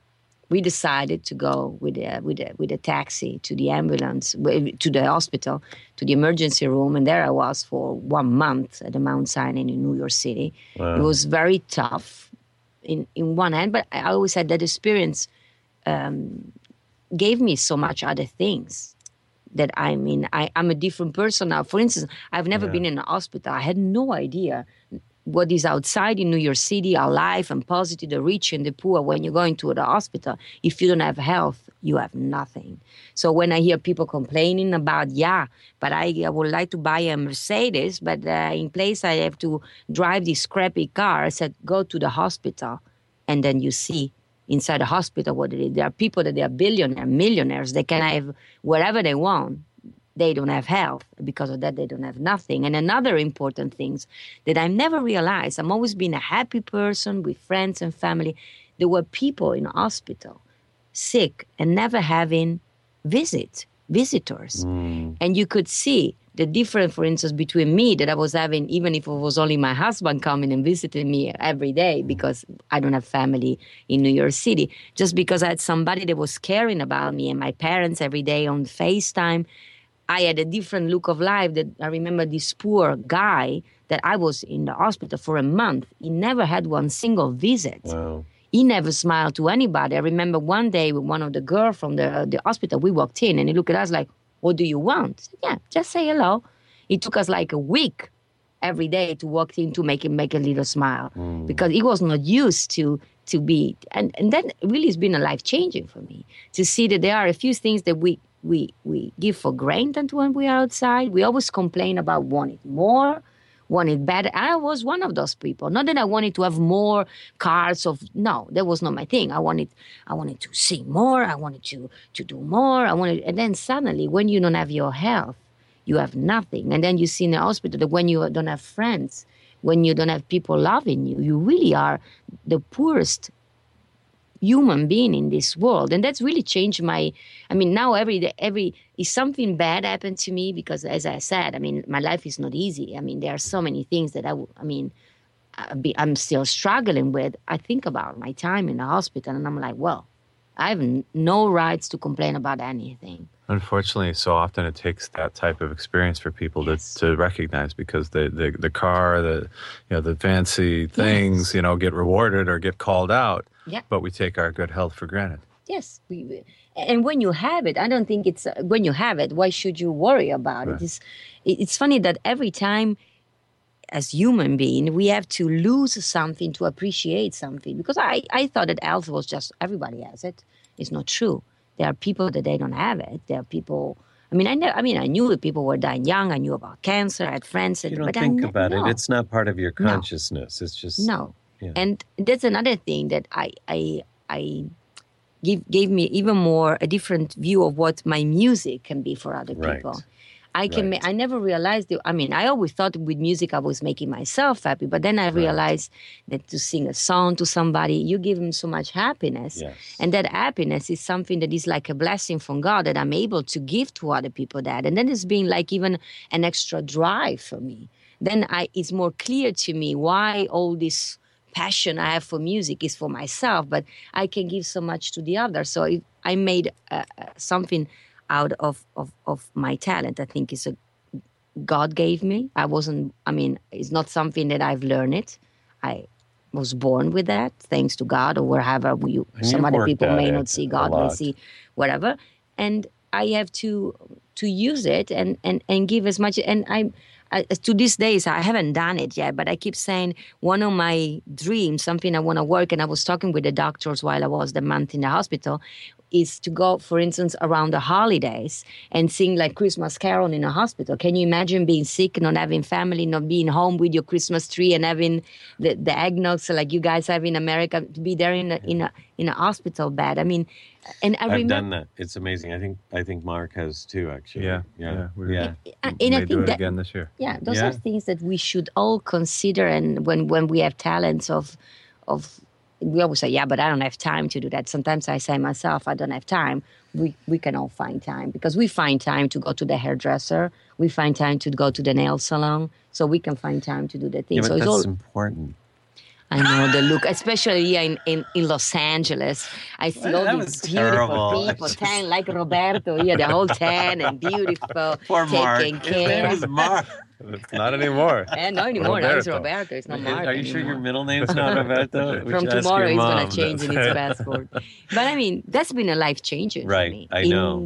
we decided to go with a, with a, with a taxi to the ambulance, to the hospital, to the emergency room. And there I was for one month at the Mount Sinai in New York City. Wow. It was very tough in, in one hand, but I always had that experience um, gave me so much other things that I mean, I, I'm a different person now. For instance, I've never Yeah. been in a hospital. I had no idea what is outside in New York City, alive and positive, the rich and the poor. When you're going to the hospital, if you don't have health, you have nothing. So when I hear people complaining about, yeah, but I, I would like to buy a Mercedes, but uh, in place I have to drive this crappy car, I said, go to the hospital, and then you see inside the hospital what it is. There are people that they are billionaires, millionaires. They can have wherever they want. They don't have health. Because of that, they don't have nothing. And another important thing that I never realized, I'm always been a happy person with friends and family. There were people in hospital, sick, and never having visit visitors. Mm. And you could see the difference, for instance, between me that I was having, even if it was only my husband coming and visiting me every day, because I don't have family in New York City, just because I had somebody that was caring about me, and my parents every day on FaceTime. I had a different look of life. That I remember this poor guy that I was in the hospital for a month. He never had one single visit. Wow. He never smiled to anybody. I remember one day with one of the girls from the, the hospital, we walked in and he looked at us like, what do you want? I said, yeah, just say hello. It took us like a week every day to walk in to make him make a little smile Mm. because he was not used to to be. And, and that really has been a life-changing for me, to see that there are a few things that we we we give for granted when we are outside. We always complain about wanting more, wanted better. I was one of those people. Not that I wanted to have more cars of no, that was not my thing. I wanted I wanted to sing more, I wanted to to do more. I wanted and then suddenly when you don't have your health, you have nothing. And then you see in the hospital that when you don't have friends, when you don't have people loving you, you really are the poorest human being in this world. And that's really changed my, I mean, now every day, every, if something bad happened to me, because as I said, I mean, my life is not easy. I mean, there are so many things that I, w- I mean, I be, I'm still struggling with. I think about my time in the hospital and I'm like, well, I have n- no rights to complain about anything. Unfortunately, so often it takes that type of experience for people Yes. to, to recognize, because the, the, the car, the you know the fancy things, Yes. you know, get rewarded or get called out. Yeah. But we take our good health for granted. Yes, we, we- and when you have it, I don't think it's uh, when you have it. Why should you worry about Right. it? It's, it- it's funny that every time, as human being, we have to lose something to appreciate something. Because I, I thought that health was just everybody has it. It's not true. There are people that they don't have it. There are people. I mean, I know. I mean, I knew that people were dying young. I knew about cancer. I had friends. You that, don't but I think ne- about no. it. It's not part of your No. consciousness. It's just No. Yeah. And that's another thing that I I I give gave me even more a different view of what my music can be for other Right. people. I can Right. ma- I never realized that, I mean, I always thought with music I was making myself happy, but then I realized that to sing a song to somebody, you give them so much happiness. Yes. And that happiness is something that is like a blessing from God that I'm able to give to other people that. And then it's being like even an extra drive for me. Then I it's more clear to me why all this passion I have for music is for myself, but I can give so much to the other. So if I made uh, uh, something out of, of, of my talent, I think it's a God gave me. I wasn't, I mean, it's not something that I've learned it. I was born with that, thanks to God, or wherever we, And some you've other worked people at may it not see a God, may lot. see whatever. And I have to to use it and, and, and give as much. And I, I, to this day, I haven't done it yet, but I keep saying one of my dreams, something I want to work, and I was talking with the doctors while I was the month in the hospital, is to go, for instance, around the holidays and sing like Christmas Carol in a hospital. Can you imagine being sick, not having family, not being home with your Christmas tree and having the, the eggnogs like you guys have in America, to be there in a, in a, in a hospital bed? I mean, and I I've remember... done that. It's amazing. I think I think Mark has too, actually. Yeah, Yeah. yeah, we- yeah. And We I may do think it that, again this year. yeah, those Yeah. are things that we should all consider. And when, when we have talents of, of, we always say, yeah, but I don't have time to do that. Sometimes I say myself, I don't have time. We we can all find time, because we find time to go to the hairdresser. We find time to go to the nail salon. So we can find time to do the Yeah, things. but so it's that's all, important. I know the look, especially here in, in, in Los Angeles. I see Well, all that these was beautiful terrible. I people, just- tan like Roberto here, the whole tan and beautiful, Poor Mark. taking His name care. is Mark. It's not anymore. Eh, not anymore. Now it's Roberto. Roberto. It's not Mark Are you sure anymore. your middle name's not Roberto? We From should ask tomorrow, your he's going mom. to change in his passport. But I mean, that's been a life changer for Right, me I in know.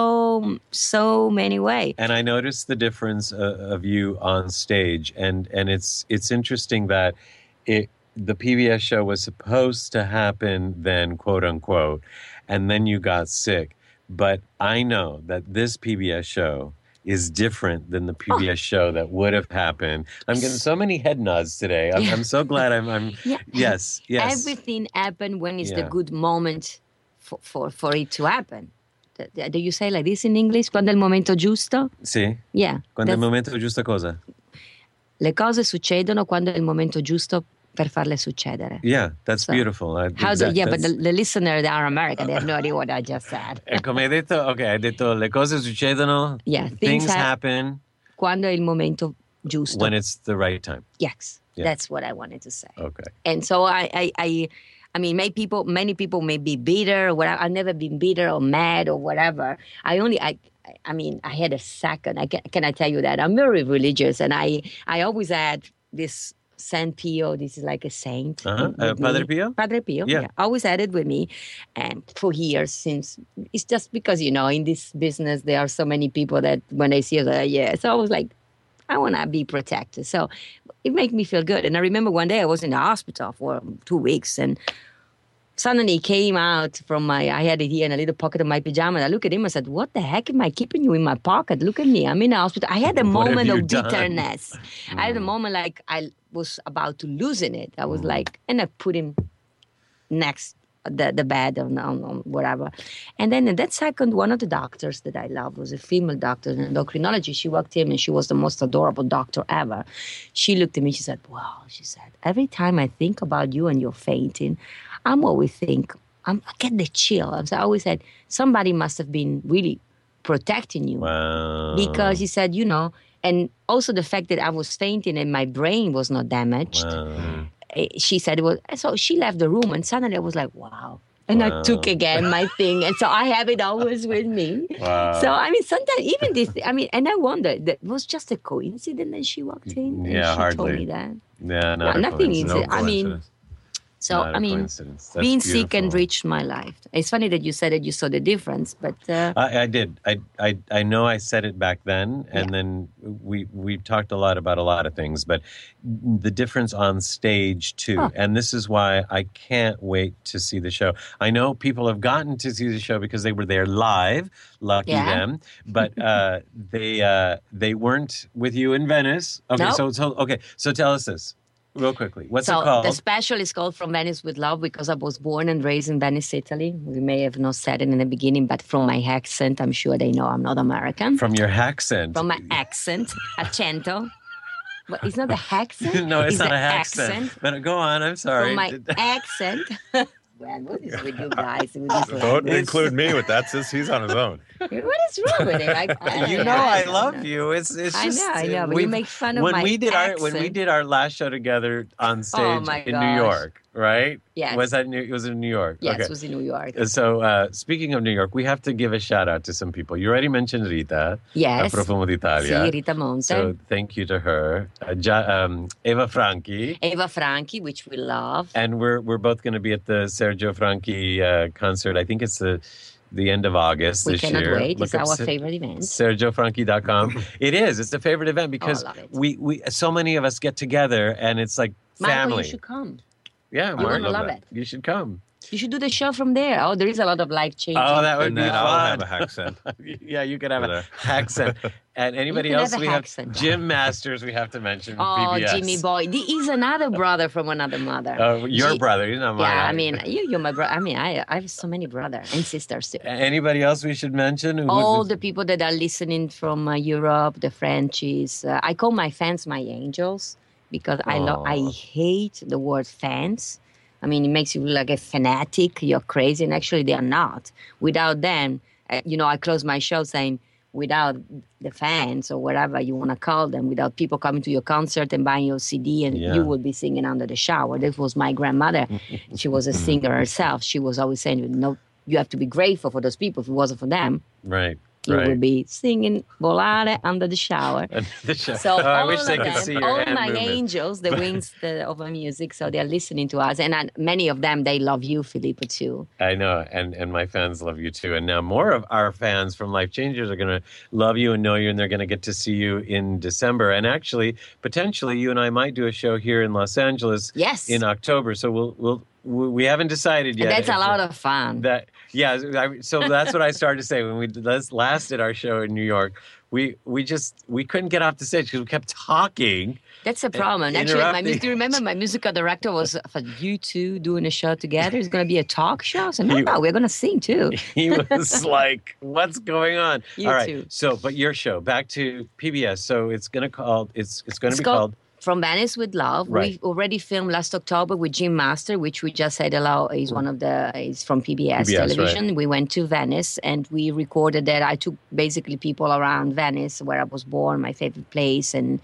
so so many ways. And I noticed the difference uh, of you on stage, and and it's it's interesting that it the P B S show was supposed to happen then, quote unquote, and then you got sick. But I know that this P B S show is different than the P B S show that would have happened. I'm getting so many head nods today. I'm, I'm so glad I'm. I'm Yeah. Yes, yes. Everything happened when it's the Yeah. good moment for, for, for it to happen. Do- Do you say like this in English? Quando è il momento giusto? Sì. Yeah. Quando è il that's- momento giusto cosa? Le cose succedono quando è il momento giusto per farle succedere. Yeah, that's So, beautiful. I, How do, exact- yeah, but that's- the, the listener, they are American. They have no idea what I just said. E come hai detto? Ok, hai detto le cose succedono. Yeah, things things hap- happen Quando è il momento giusto. when it's the right time. Yes, Yeah. that's what I wanted to say. Okay. And so I, I, I, I mean, many people, many people may be bitter or whatever. I've never been bitter or mad or whatever. I only, I, I mean, I had a second. I can, can I tell you that I'm very religious, and I, I always had this San Pio. This is like a saint. Uh-huh. with Uh, Padre me. Pio? Padre Pio. Yeah. Yeah. Always had it with me, and for years since. It's just because you know, in this business, there are so many people that when they see it, uh, yeah. So I was like, I want to be protected. So it made me feel good. And I remember one day I was in the hospital for two weeks and suddenly he came out from my, I had it here in a little pocket of my pajama. And I looked at him and said, what the heck am I keeping you in my pocket? Look at me. I'm in the hospital. I had a What have moment you of done? bitterness. I had a moment like I was about to loosen it. I was like, and I put him next the, the bed on, on, on whatever. And then in that second, one of the doctors that I love was a female doctor, an endocrinology. She walked in and she was the most adorable doctor ever. She looked at me, she said, wow, she said, every time I think about you and you're fainting, I'm always think, I'm, I get the chill. I always said, somebody must have been really protecting you. Wow. Because he said, you know, and also the fact that I was fainting and my brain was not damaged. Wow. Eh, She said it was, so she left the room and suddenly I was like, wow. And Wow. I took again my thing. And so I have it always with me. Wow. So, I mean, sometimes even this, I mean, and I wonder, that was just a coincidence that she walked in? Yeah, and she hardly. told me that. Yeah, not No, a nothing is, coincidence. No I mean, coincidence. so, Not a I mean, coincidence. That's being sick beautiful. enriched my life. It's funny that you said that you saw the difference, but uh, I, I did. I, I I know I said it back then, and Yeah. then we we talked a lot about a lot of things, but the difference on stage too. Oh. And this is why I can't wait to see the show. I know people have gotten to see the show because they were there live. Lucky Yeah. them. But uh, they uh, they weren't with you in Venice. Okay, No. so so okay. So tell us this real quickly. What's so it called? the special is called From Venice with Love because I was born and raised in Venice, Italy. We may have not said it in the beginning, but from my accent, I'm sure they know I'm not American. From your accent. From my accent, accento. But it's not a accent. No, it's, not the a accent. But go on. I'm sorry. From my accent. Well, what is with you guys? With this Don't language? include me with that, sis. He's on his own. What is wrong with him? I, I, You know I don't love know. you. It's it's I just know, I know, but you we've- make fun of when my we did our when we accent. did our last show together on stage Oh, my in New gosh. York, right? Yes. Was that New, it was in New York? Yes, Okay. it was in New York. So uh, speaking of New York, we have to give a shout out to some people. You already mentioned Rita. Yes. A Profumo d'Italia. Sì, Rita Monte. So thank you to her. Uh, ja, um, Eva Franchi. Eva Franchi, which we love. And we're we're both going to be at the Sergio Franchi uh, concert. I think it's the the end of August We this cannot year. wait. It's Look up our Ser- favorite event. Sergio Franchi dot com. It is. It's a favorite event because Oh, I love it. we, we so many of us get together and it's like Marco, family. you should come. Yeah, You're Mark, gonna love it. You should come. You should do the show from there. Oh, there is a lot of life changing. Oh, that would And be then I'll have fun. a accent. Yeah, you could have Over a there. accent. And anybody can else have a we have accent. Jim Masters we have to mention. Oh, P B S. Jimmy Boy. He- He's another brother from another mother. Uh, your G- brother, he's not mine. Yeah, I mean, you, you're my brother. I mean, I, I have so many brothers and sisters too. Anybody else we should mention? Who- All the people that are listening from uh, Europe, the Frenchies. Uh, I call my fans my angels because I love. I Aw. hate the word fans. I mean, it makes you look like a fanatic. You're crazy, and actually, they are not. Without them, uh, you know, I close my show saying, without the fans or whatever you want to call them, without people coming to your concert and buying your C D, and Yeah. you would be singing under the shower. That was my grandmother. She was a singer herself. She was always saying, "No, you have to be grateful for those people. If it wasn't for them, Right. you right. would be singing volare under the shower." The show. So Oh, I all wish of they them, could see your all hand my movement. angels, the wings the, of our music, so they're listening to us, and uh, many of them they love you, Filippo, too. I know, and and my fans love you too. And now more of our fans from Life Changers are going to love you and know you, and they're going to get to see you in December. And actually, potentially, you and I might do a show here in Los Angeles Yes, in October. So we'll we'll we we haven't decided yet. and that's a if- lot of fun. That yeah. I, so that's what I started to say when we did- last last did our show in New York. We we just we couldn't get off the stage because we kept talking. That's a problem. Actually, my, interrupting. do you remember my musical director was for you two doing a show together? It's going to be a talk show. So no, You- no, we're going to sing too. He was like, "What's going on?" You All right. too. So, but your show back to P B S. So it's gonna called it's it's gonna It's be called called From Venice with Love. Right. We already filmed last October with Jim Master, which we just said hello. He's one of the, he's from P B S, P B S, television. right. We went to Venice and we recorded that. I took basically people around Venice, where I was born, my favorite place, and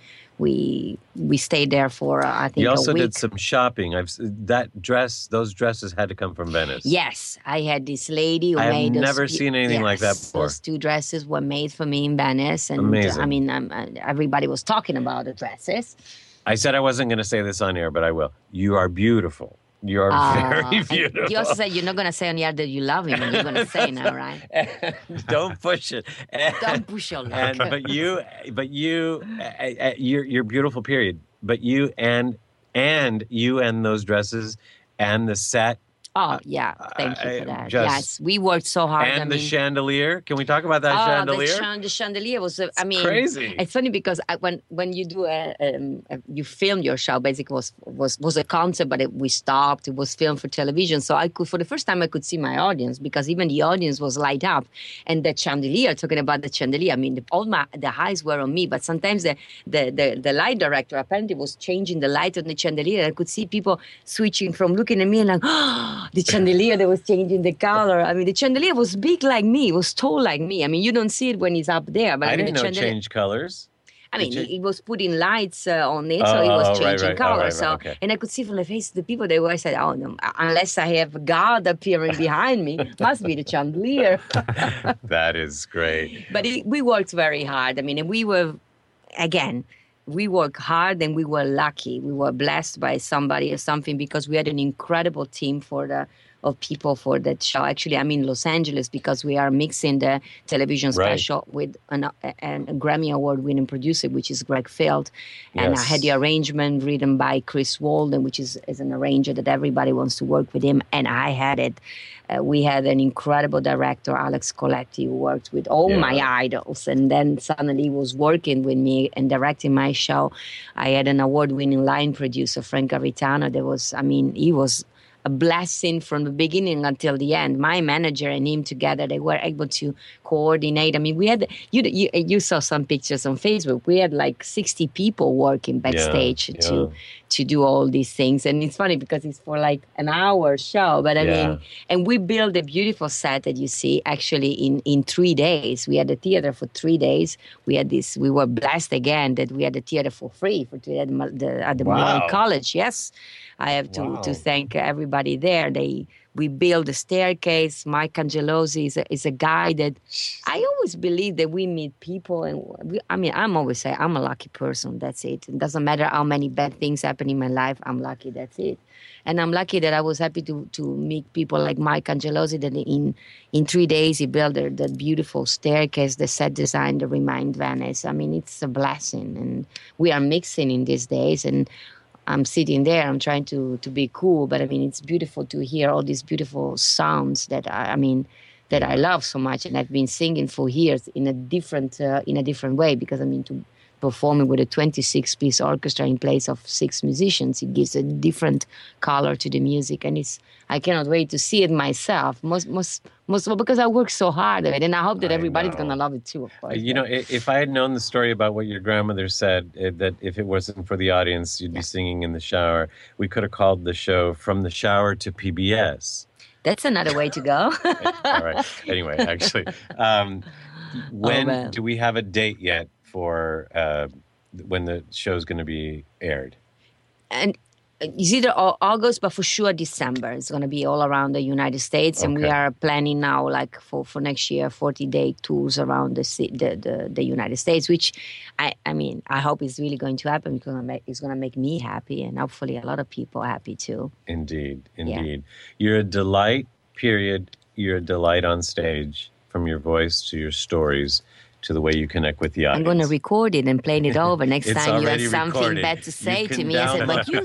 we we stayed there for uh, I think You also a week. did some shopping. I've s- that dress, those dresses had to come from Venice. Yes, I had this lady who I have made those never be- seen anything like that yes, before. Those two dresses were made for me in Venice, and Amazing. I mean, um, uh, everybody was talking about the dresses. I said I wasn't going to say this on air, but I will. You are beautiful. You are Uh, very and beautiful. you also said you're not going to say on the air that you love him, and you're going to say now, right? Don't push it. Don't push your luck. And but you, but you, uh, uh, you're you're beautiful. Period. But you and and you and those dresses and the set Oh, yeah. Thank you I- for that. just- Yes, we worked so hard. and I the mean, chandelier. Can we talk about that oh, chandelier? The, chan- the chandelier was, uh, I mean, crazy. It's funny because I, when when you do a, um, a you film your show, basically was was was a concert, but it, we stopped. It was filmed for television, so I could for the first time I could see my audience because even the audience was light up, and the chandelier. Talking about the chandelier, I mean, the, all my the eyes were on me, but sometimes the, the the the light director apparently was changing the light on the chandelier. I could see people switching from looking at me and like, oh, the chandelier. They was changing the color. I mean, the chandelier was big like me. It was tall like me. I mean, you don't see it when it's up there. But I mean, didn't the know it chandelier, changed colors. I mean, Did he, you- he was putting lights uh, on it, so Oh, it was oh, right, changing right. color. Oh, right, right. So, Okay. and I could see from the face of the people, they were said, "Oh no, unless I have God appearing behind me, must be the chandelier." That is great. But it, we worked very hard. I mean, and we were, again, we worked hard and we were lucky. We were blessed by somebody or something because we had an incredible team for the of people for that show. Actually, I'm in Los Angeles because we are mixing the television Right. special with an, an, a Grammy Award-winning producer, which is Greg Field. And I had the Yes. arrangement written by Chris Walden, which is, is an arranger that everybody wants to work with him. And I had it. Uh, we had an incredible director, Alex Coletti, who worked with all Yeah. my idols. And then suddenly he was working with me and directing my show. I had an award-winning line producer, Frank Garitano. That was, I mean, he was a blessing from the beginning until the end. My manager and him together, they were able to coordinate. I mean, we had, you you, you saw some pictures on Facebook. We had like sixty people working backstage yeah. to to do all these things. And it's funny because it's for like an hour show. But I Yeah. mean, and we built a beautiful set that you see actually in, in three days. We had a theater for three days. We had this, we were blessed again that we had the theater for free for the, the, at the Wow. Malone College. Yes. I have to, Wow. to thank everybody there. They we built a staircase. Mike Angelosi is a, is a guy that I always believe that we meet people, and we, I mean, I'm always say I'm a lucky person. That's it. It doesn't matter how many bad things happen in my life. I'm lucky. That's it. And I'm lucky that I was happy to to meet people like Mike Angelosi. That in in three days he built the, the beautiful staircase, the set design, the Remind Venice. I mean, it's a blessing, and we are mixing in these days and. I'm sitting there, I'm trying to, to be cool, but I mean, it's beautiful to hear all these beautiful sounds that I, I mean, that I love so much. And I've been singing for years in a different, uh, in a different way, because I mean, to performing with a twenty-six piece orchestra in place of six musicians, it gives a different color to the music. And it's, I cannot wait to see it myself. Most, most, most of all, because I work so hard at it, and I hope that I everybody's know. going to love it too, of course. You know, i- if I had known the story about what your grandmother said, eh, that if it wasn't for the audience, you'd be singing in the shower, we could have called the show From the Shower to P B S. That's another way to go. All right. Anyway, actually, um, when man. do we have a date yet for uh, when the show's going to be aired? And it's either au- August, but for sure December. It's going to be all around the United States, and we Okay. are planning now, like for, for next year, forty-day tours around the, ci- the the the United States. Which, I I mean, I hope it's really going to happen because it's going to make me happy, and hopefully a lot of people happy too. Indeed, indeed. You're a delight, period. You're a delight on stage, from your voice to your stories to the way you connect with the audience. I'm going to record it and play it over. Next It's time you have already something recorded. bad to You say to can me, I said, download- "What you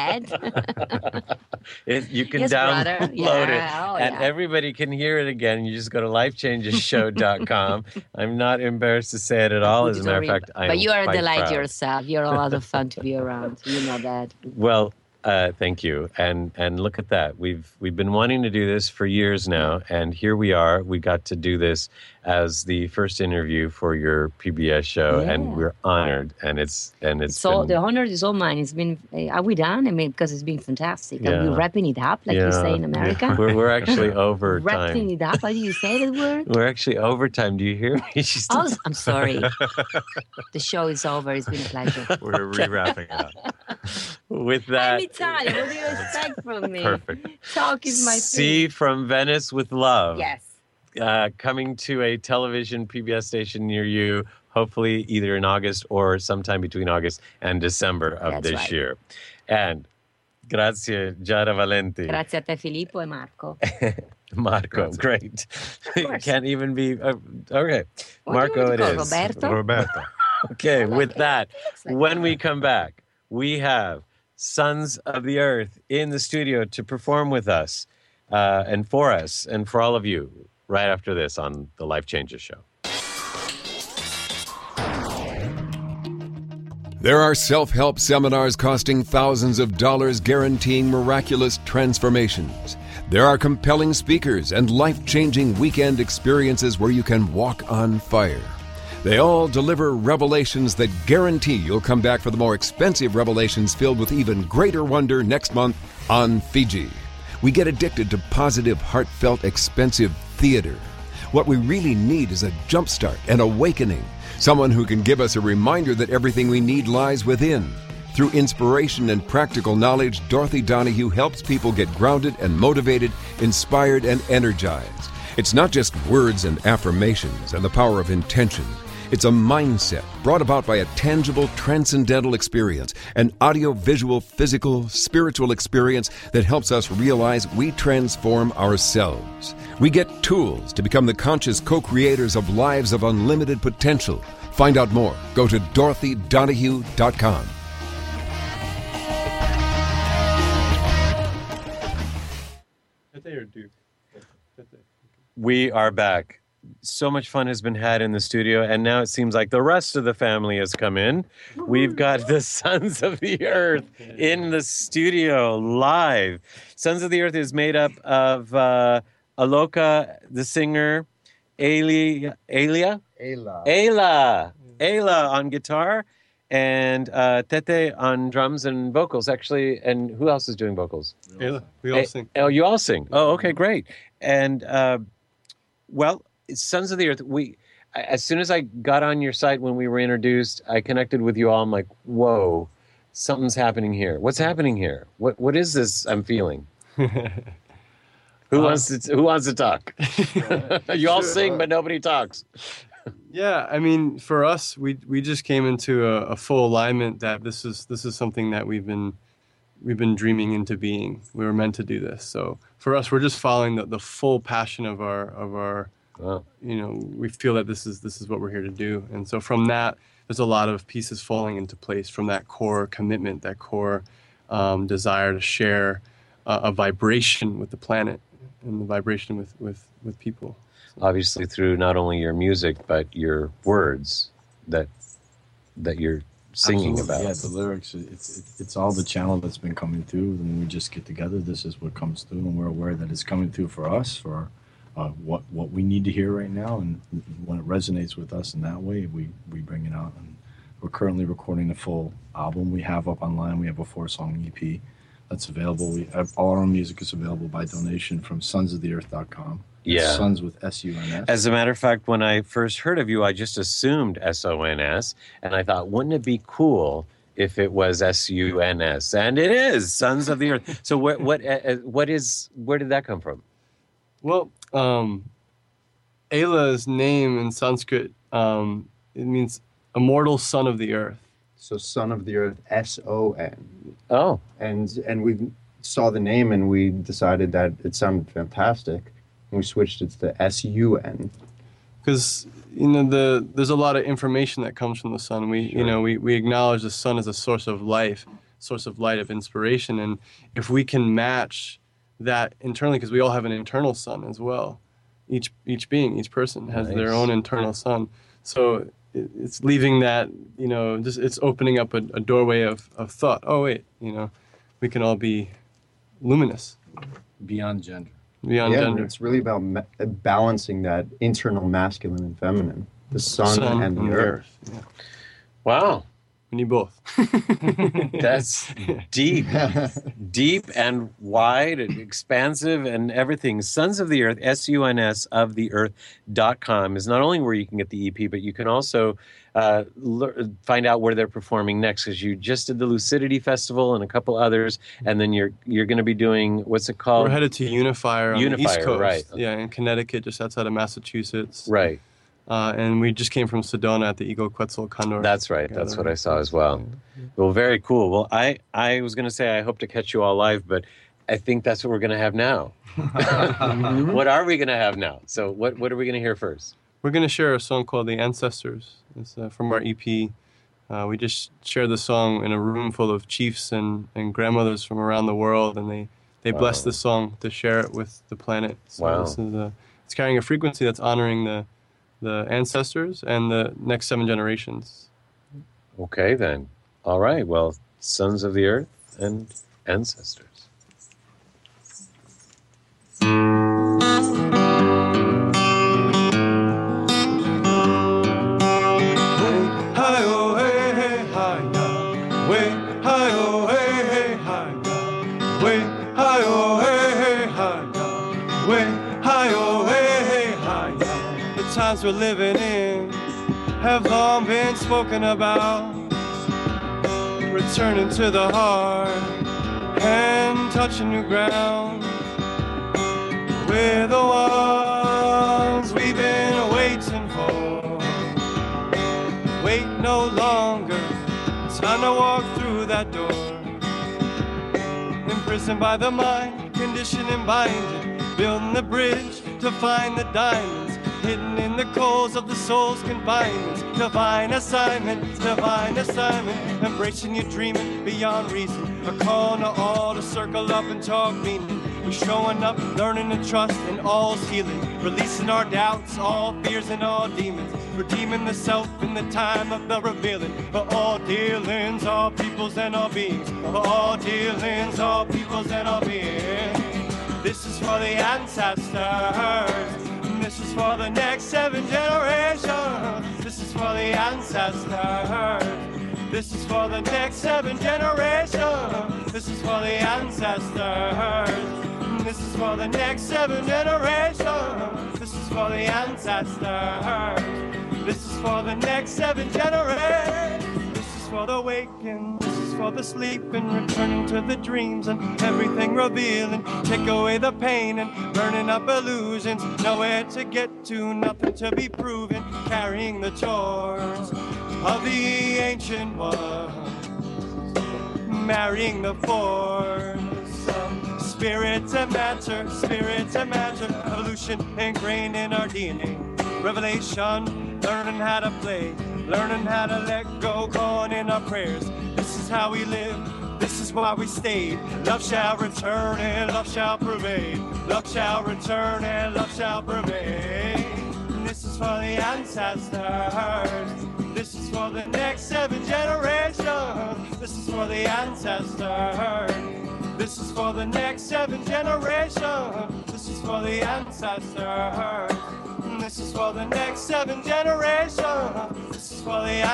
said." It, you can Yes, download brother. it, Yeah, oh, and yeah. everybody can hear it again. You just go to life changes show dot com. I'm not embarrassed to say it at all. As a matter of fact, I but am you are a quite delight proud. yourself. You're a lot of fun to be around. You know that. Well, Uh, thank you. And and look at that. We've we've been wanting to do this for years now, and here we are. We got to do this as the first interview for your P B S show, Yeah. and we're honored. And it's and it's So been, the honor is all mine. It's been. Uh, are we done? I mean, because it's been fantastic. Are we Yeah. wrapping it up, like you say in America? We're we're actually over Wrapping time. it up. How do you say that word? We're actually over time. Do you hear me? She's still Oh, I'm sorry. The show is over. It's been a pleasure. We're re-wrapping it up. with that. I'm Italian. What do you expect from me? Perfect. Talk is my See thing. from Venice with love. Yes. Uh, coming to a television P B S station near you, hopefully either in August or sometime between August and December of That's this right. year. And grazie, Giada Valenti. Grazie a te, Filippo e Marco. Marco, great. course. Can't even be. Uh, okay. What Marco, do it you is. want to call Roberto? Roberto. Okay, like with it. that, He looks like when that. we come back, we have Sons of the Earth in the studio to perform with us uh, and for us and for all of you right after this on the Life Changes Show. There are self-help seminars costing thousands of dollars guaranteeing miraculous transformations. There are compelling speakers and life-changing weekend experiences where you can walk on fire. They all deliver revelations that guarantee you'll come back for the more expensive revelations filled with even greater wonder next month on Fiji. We get addicted to positive, heartfelt, expensive theater. What we really need is a jumpstart, an awakening. Someone who can give us a reminder that everything we need lies within. Through inspiration and practical knowledge, Dorothy Donahue helps people get grounded and motivated, inspired and energized. It's not just words and affirmations and the power of intention. It's a mindset brought about by a tangible, transcendental experience, an audio-visual, physical, spiritual experience that helps us realize we transform ourselves. We get tools to become the conscious co-creators of lives of unlimited potential. Find out more. Go to dorothy donahue dot com. We are back. So much fun has been had in the studio, and now it seems like the rest of the family has come in. We've got the Sons of the Earth in the studio live. Sons of the Earth is made up of uh, Aloka, the singer, Alia, Alia? Ayla. Ayla, Ayla on guitar, and uh, Tete on drums and vocals, actually. And who else is doing vocals? Ayla, we all Eh, sing. Oh, you all sing. Oh, okay, great. And uh, well, Sons of the Earth. We, as soon as I got on your site when we were introduced, I connected with you all. I'm like, whoa, something's happening here. What's happening here? What What is this I'm feeling? Who wants to Who wants to talk? You all sing, but nobody talks. Yeah, I mean, for us, we we just came into a, a full alignment that this is this is something that we've been we've been dreaming into being. We were meant to do this. So for us, we're just following the, the full passion of our of our. Wow. You know, we feel that this is this is what we're here to do, and so from that, there's a lot of pieces falling into place from that core commitment, that core um, desire to share uh, a vibration with the planet and the vibration with with with people. Obviously, through not only your music but your words that that you're singing Absolutely, about. Yeah, the lyrics, it's, it's it's all the channel that's been coming through. When we just get together, this is what comes through, and we're aware that it's coming through for us, for uh, what what we need to hear right now, and when it resonates with us in that way, we, we bring it out. And we're currently recording the full album. We have up online, we have a four-song E P that's available. We have, all our music is available by donation from sons of the earth dot com. Yeah. Sons with S U N S. As a matter of fact, when I first heard of you, I just assumed S O N S, and I thought, wouldn't it be cool if it was S U N S? And it is, Sons of the Earth. So what what uh, what is where did that come from? Well, um, Ayla's name in Sanskrit, um, it means immortal son of the earth. So Son of the Earth, S O N. Oh, And and we saw the name and we decided that it sounded fantastic. And we switched it to S U N. Because you know the there's a lot of information that comes from the sun. We you know we, we acknowledge the sun as a source of life, source of light, of inspiration, and if we can match that internally, because we all have an internal sun as well. Each each being, each person has Nice. their own internal sun. So it, it's leaving that you know just it's opening up a, a doorway of, of thought. Oh wait, you know, we can all be luminous. Beyond gender. Beyond yeah, gender. it's really about ma- balancing that internal masculine and feminine, the sun, Sun and the and the earth. Yeah. Wow. We need both. That's deep, deep and wide and expansive and everything. Sons of the Earth, S U N S of the earth dot com is not only where you can get the E P, but you can also uh, lear- find out where they're performing next, because you just did the Lucidity Festival and a couple others, and then you're you're going to be doing, what's it called? We're headed to Unifier on Unifier, the East Coast. right. Yeah, in Connecticut, just outside of Massachusetts. Right. Uh, and we just came from Sedona at the Ego Quetzal Condor. That's right. That's what I saw as well. Well, very cool. Well, I, I was going to say I hope to catch you all live, but I think that's what we're going to have now. What are we going to have now? So what, what are we going to hear first? We're going to share a song called The Ancestors. It's uh, from our E P. Uh, we just shared the song in a room full of chiefs and, and grandmothers from around the world, and they, they blessed the song to share it with the planet. So Wow. this is a, it's carrying a frequency that's honoring the the ancestors and the next seven generations. Okay, then. All right. Well, Sons of the Earth and Ancestors. Hi-oh, hey, hey, hi-ya. Way, hi-oh, hey, hey, hi-ya. Way, hi-oh, hey, hey, hi-ya. Way, hi-oh, hey, hey, hi-ya. The times we're living in have long been spoken about. Returning to the heart and touching new ground. We're the ones we've been waiting for. Wait no longer, time to walk through that door. Imprisoned by the mind, conditioned and binded, building the bridge to find the diamonds, hidden in the coals of the soul's confinements. Divine assignment, divine assignment, embracing your dreaming beyond reason. A call to all to circle up and talk meaning. We're showing up, learning to trust, and all's healing. Releasing our doubts, all fears and all demons. Redeeming the self in the time of the revealing. For all dealings, all peoples and all beings. For all dealings, all peoples and all beings. This is for the ancestors. This is for the next seven generations. This is for the ancestors. This is for the next seven generations. This is for the ancestors. This is for the next seven generations. This is for the ancestors. This is for the next seven generations. This is for the awakened. This is for the sleeping, returning to the dreams and everything revealing. Take away the pain and burning up illusions. Nowhere to get to, nothing to be proven. Carrying the torch of the ancient ones, marrying the force of spirit and matter, spirit and matter, evolution ingrained in our D N A. Revelation, learning how to play, learning how to let go, calling in our prayers. This is how we live, this is why we stayed. Love shall return and love shall prevail. Love shall return and love shall prevail. This is for the ancestors. This is for the next seven generations. This is for the ancestors. This is for the next seven generations. This is for the ancestors. This is for the next seven generations. This is for the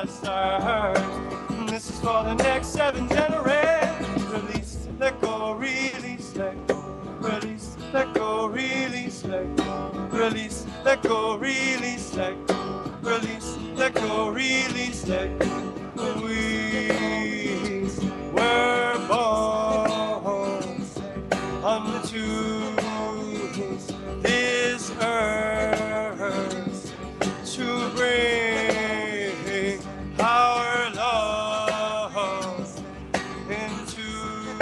ancestors. This is for the next seven generations. Release, let go, release, let go. Release, let go, release, let go. Release, let go, release, let go. Release, let go, release, let go. We were born unto this earth to bring our love into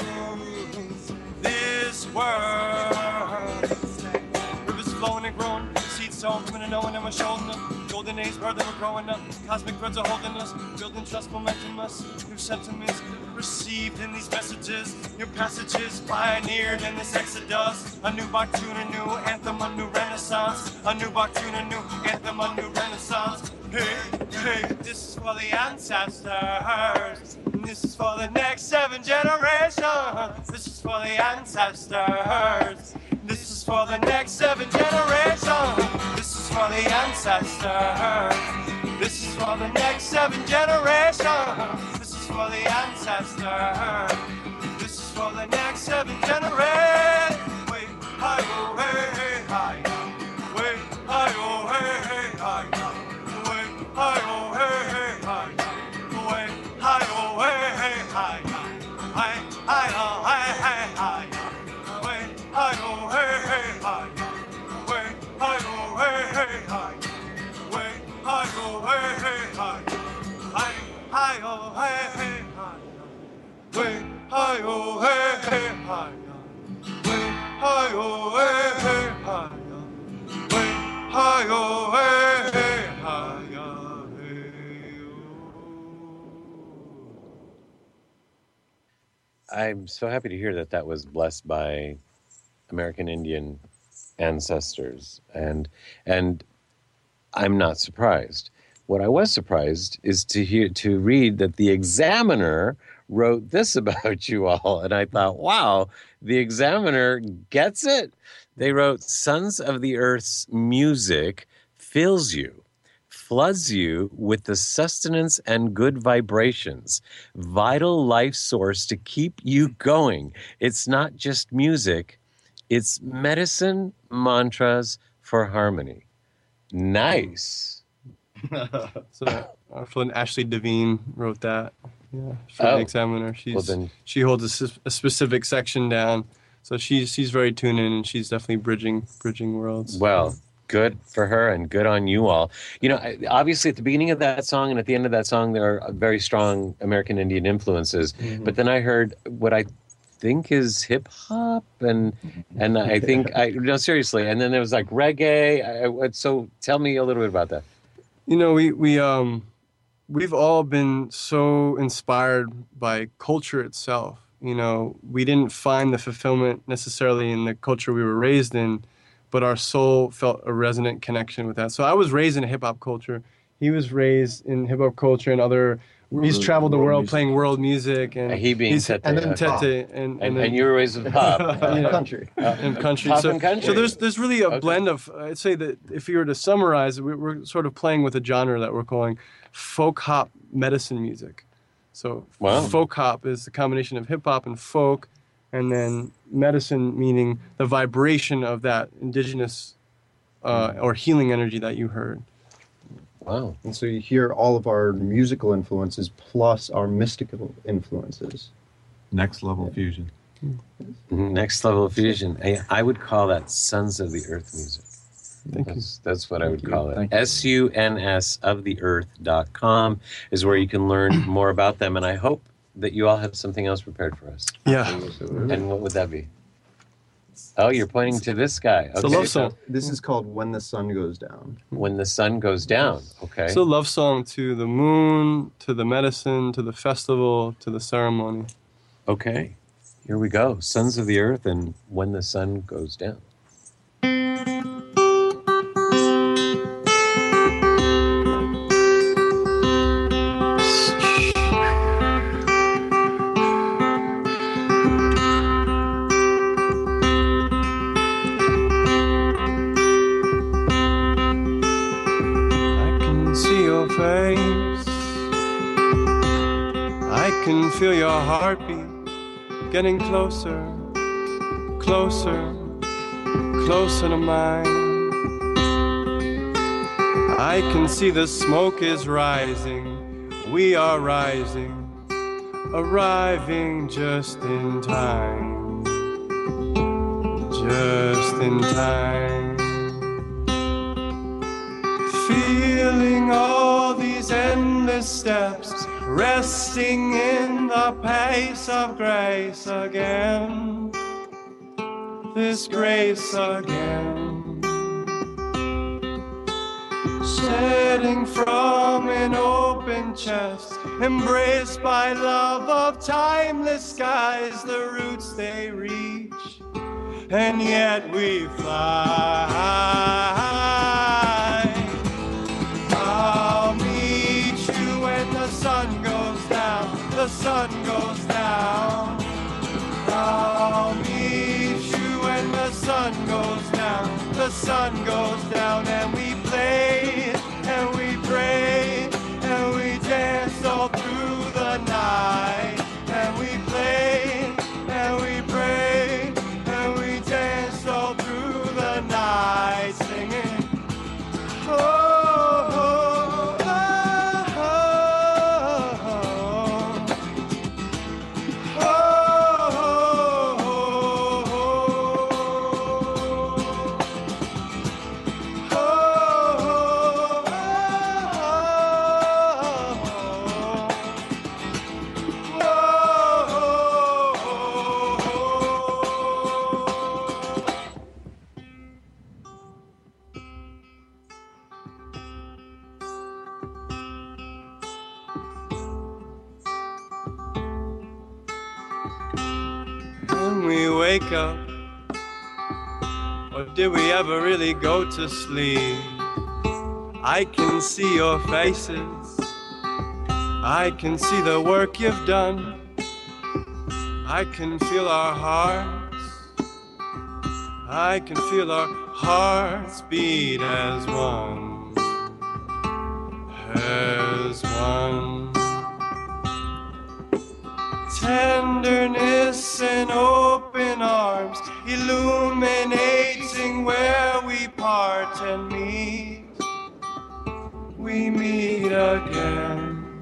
this world. Rivers flowing and growing, seeds sown from the knowing and we're showing them. golden age, brother, we're growing up. Cosmic threads are holding us, building trust, momentum us. New sentiments received in these messages. New passages pioneered in this exodus. A new Bach tune, a new anthem, a new renaissance. A new Bach tune, a new anthem, a new renaissance. Hey, hey, this is for the ancestors. This is for the next seven generations. This is for the ancestors. This is for the next seven generations. This is for the ancestors. This is for the next seven generations. This is for the ancestors. This is for the next seven generations. Wait, hi, oh, hey, hey, hi. Wait, hi, oh, hey, hey, hi. Wait, hi, oh, hey, hey, hi. Wait, hi, oh, hey, hey, hi. Hi, hi, oh, hey, hey, hi. Wait, hi, oh, hey, hey, hi. Wait, hi, oh, hey, hey, hi. Wait, hi, oh, hey, hey, hi. Hi, hi, oh, hey, hey, hi. Wait, hi, oh, hey, hey, hi. Wait, hi, oh, hey, hey, hi. Wait, hi, oh, hey, hey, hi. I'm so happy to hear that that was blessed by American Indian ancestors, and and I'm not surprised. What I was surprised is to hear to read that the Examiner wrote this about you all, and I thought, wow, the Examiner gets it. They wrote, "Sons of the Earth's music fills you, floods you with the sustenance and good vibrations, vital life source to keep you going. It's not just music, it's medicine, mantras for harmony." Nice. So our friend Ashley Devine wrote that. Yeah, for Oh. the Examiner. She's Well, then- she holds a, s- a specific section down, so she's she's very tuned in, and she's definitely bridging bridging worlds. Well, good for her and good on you all. You know, I- obviously at the beginning of that song and at the end of that song, there are very strong American Indian influences. Mm-hmm. But then I heard what I think is hip hop, and and I think I no seriously. And then there was like reggae. I, I, so tell me a little bit about that. You know, we we um we've all been so inspired by culture itself. You know, we didn't find the fulfillment necessarily in the culture we were raised in, but our soul felt a resonant connection with that. So I was raised in a hip hop culture. He was raised in hip hop culture and other. He's World- traveled the world world music. playing world music, and Uh, he being he's, Tete, and then okay. Tete, and And, then, and you were raised with pop. you know, Country. in country. Pop So, and country. so there's there's really a Okay. blend of. I'd say that if you were to summarize, we- we're sort of playing with a genre that we're calling folk hop medicine music. So Wow. folk hop is the combination of hip hop and folk, and then medicine meaning the vibration of that indigenous uh, or healing energy that you heard. Wow. And so you hear all of our musical influences plus our mystical influences. Next level fusion. Next level fusion. I, I would call that Sons of the Earth music. Thank you. That's, that's what I would you. call it. Thank you. S U N S of the earth dot com is where you can learn more about them. And I hope that you all have something else prepared for us. Yeah, And what would that be? Oh, you're pointing to this guy. it's a Okay, love so song. This is called When the Sun Goes Down. When the sun goes down. Okay. It's a love song to the moon, to the medicine, to the festival, to the ceremony. Okay. Here we go. Sons of the Earth and When the Sun Goes Down. I can see your face. I can feel your heartbeat getting closer, closer, closer to mine. I can see the smoke is rising. We are rising, arriving just in time. Just in time. Feeling all these endless steps, resting in the pace of grace again. This grace again. setting from an open chest, embraced by love of timeless skies, the roots they reach, and yet we fly. I'll meet you when the sun goes down, the sun goes down. I'll meet you when the sun goes down, the sun goes down, and we play, and we pray, and we dance all through the night, and we play, and we pray, and we dance all through the night, singing, oh, oh, oh, oh, oh. When we wake up, or did we ever really go to sleep? I can see your faces, I can see the work you've done, I can feel our hearts, I can feel our hearts beat as one, as one. Tenderness and open arms, illuminating where we part and meet. We meet again.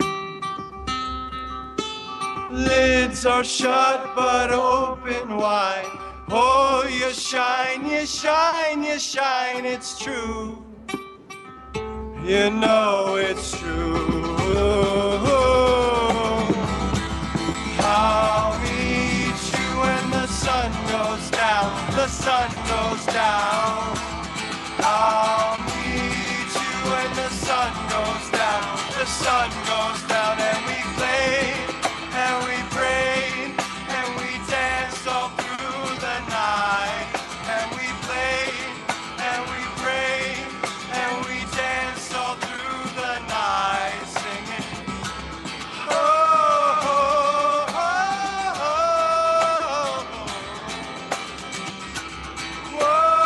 Lids are shut but open wide. Oh, you shine, you shine, you shine, it's true. You know it's true. I'll meet you when the sun goes down, the sun goes down. I'll meet you when the sun goes down, the sun goes down, and we play, and we pray, and we dance all through the night, and we play, and we pray, and we dance all through the night, singing, oh, oh, oh, oh, oh,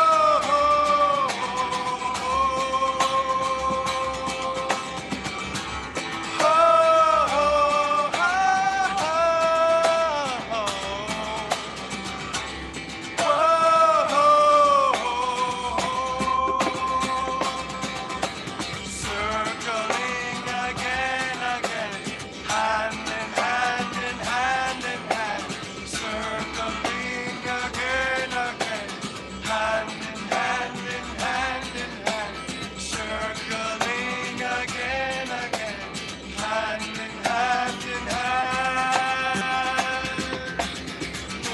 circling again, again, hand in hand, in hand in hand, circling again, again, hand in hand, in hand in hand, circling again, again, hand in hand, in hand. Oh.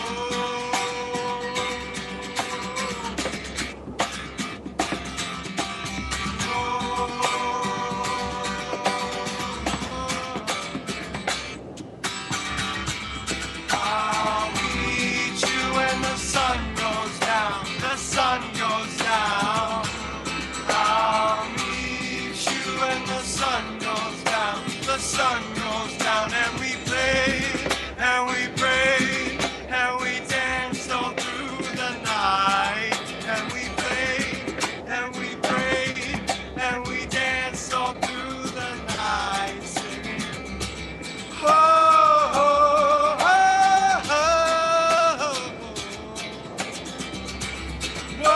I'll meet you when the sun goes down, the sun goes down. I'll meet you when the sun goes down, the sun goes down, and we play, and we pray, and we dance all through the night, and we play, and we pray, and we dance all through the night, singing, oh, oh, oh, oh, oh,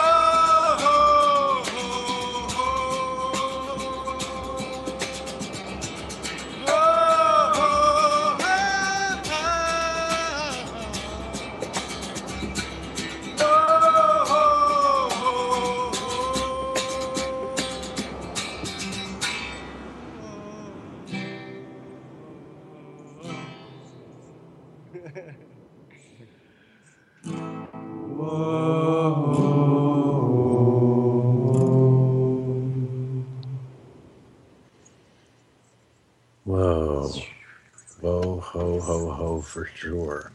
Whoa. Whoa, ho, ho, ho, for sure.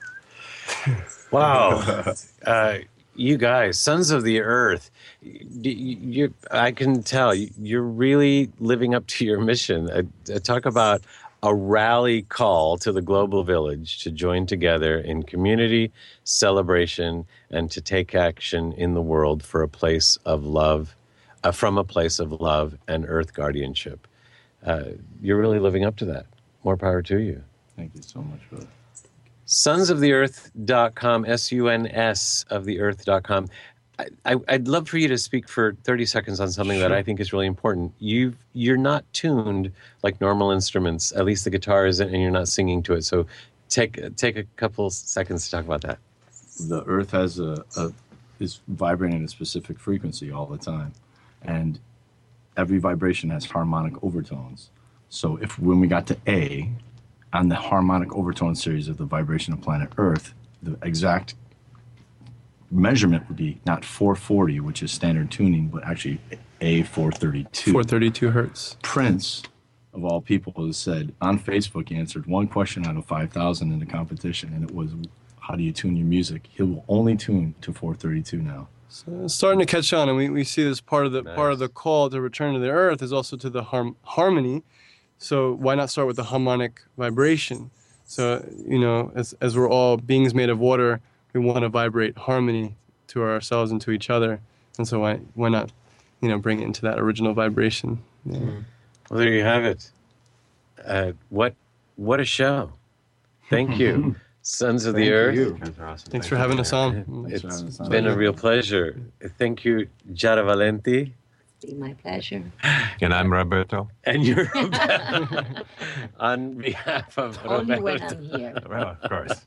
Wow. Uh, you guys, Sons of the Earth, you, you, I can tell you're really living up to your mission. I, I talk about a rally call to the global village to join together in community, celebration, and to take action in the world for a place of love, uh, from a place of love and earth guardianship. Uh, you're really living up to that. More power to you. Thank you so much, brother. sons of the earth dot com, S U N S of the earth dot com. I, I, I'd love for you to speak for thirty seconds on something sure. that I think is really important. You've, you're not tuned like normal instruments, at least the guitar isn't, and you're not singing to it. So take take a couple seconds to talk about that. The earth has a, a is vibrating at a specific frequency all the time. And every vibration has harmonic overtones. So if when we got to A, on the harmonic overtone series of the vibration of planet Earth, the exact measurement would be not four forty, which is standard tuning, but actually A four thirty-two. four thirty-two hertz. Prince, of all people, has said on Facebook, he answered one question out of five thousand in the competition, and it was, how do you tune your music? He will only tune to four thirty-two now. So it's starting to catch on, and we, we see this part of the nice. part of the call to return to the earth is also to the harm, harmony. So why not start with the harmonic vibration? So, you know, as as we're all beings made of water, we want to vibrate harmony to ourselves and to each other. And so why why not, you know, bring it into that original vibration? Yeah. Mm. Well, there you have it. Uh, what what a show! Thank you. Sons of Thank the Earth. You. Thanks Thank for having us on. It's us on. been a real pleasure. Thank you, Giada Valenti. It's my pleasure. And I'm Roberto. And you're Roberto. On behalf of Only Roberto. when I'm here. Well, of course.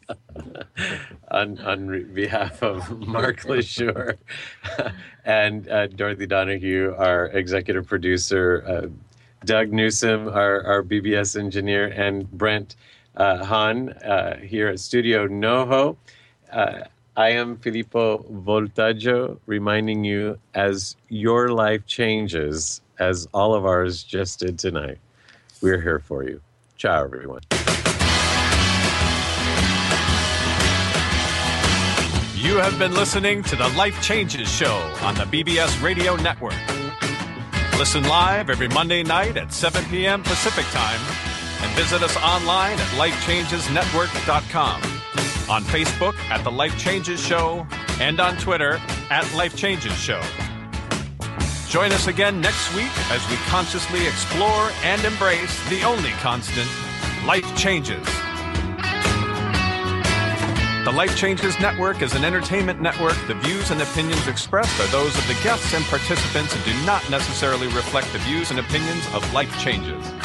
on, on re- behalf of Mark LeJour and uh, Dorothy Donahue, our executive producer, uh, Doug Newsom, our, our B B S engineer, and Brent uh, Hahn uh, here at Studio NoHo. Uh, I am Filippo Voltaggio, reminding you as your life changes, as all of ours just did tonight, we're here for you. Ciao, everyone. You have been listening to the Life Changes Show on the B B S Radio Network. Listen live every Monday night at seven p.m. Pacific Time and visit us online at life changes network dot com. On Facebook at The Life Changes Show, and on Twitter at Life Changes Show. Join us again next week as we consciously explore and embrace the only constant, life changes. The Life Changes Network is an entertainment network. The views and opinions expressed are those of the guests and participants and do not necessarily reflect the views and opinions of Life Changes.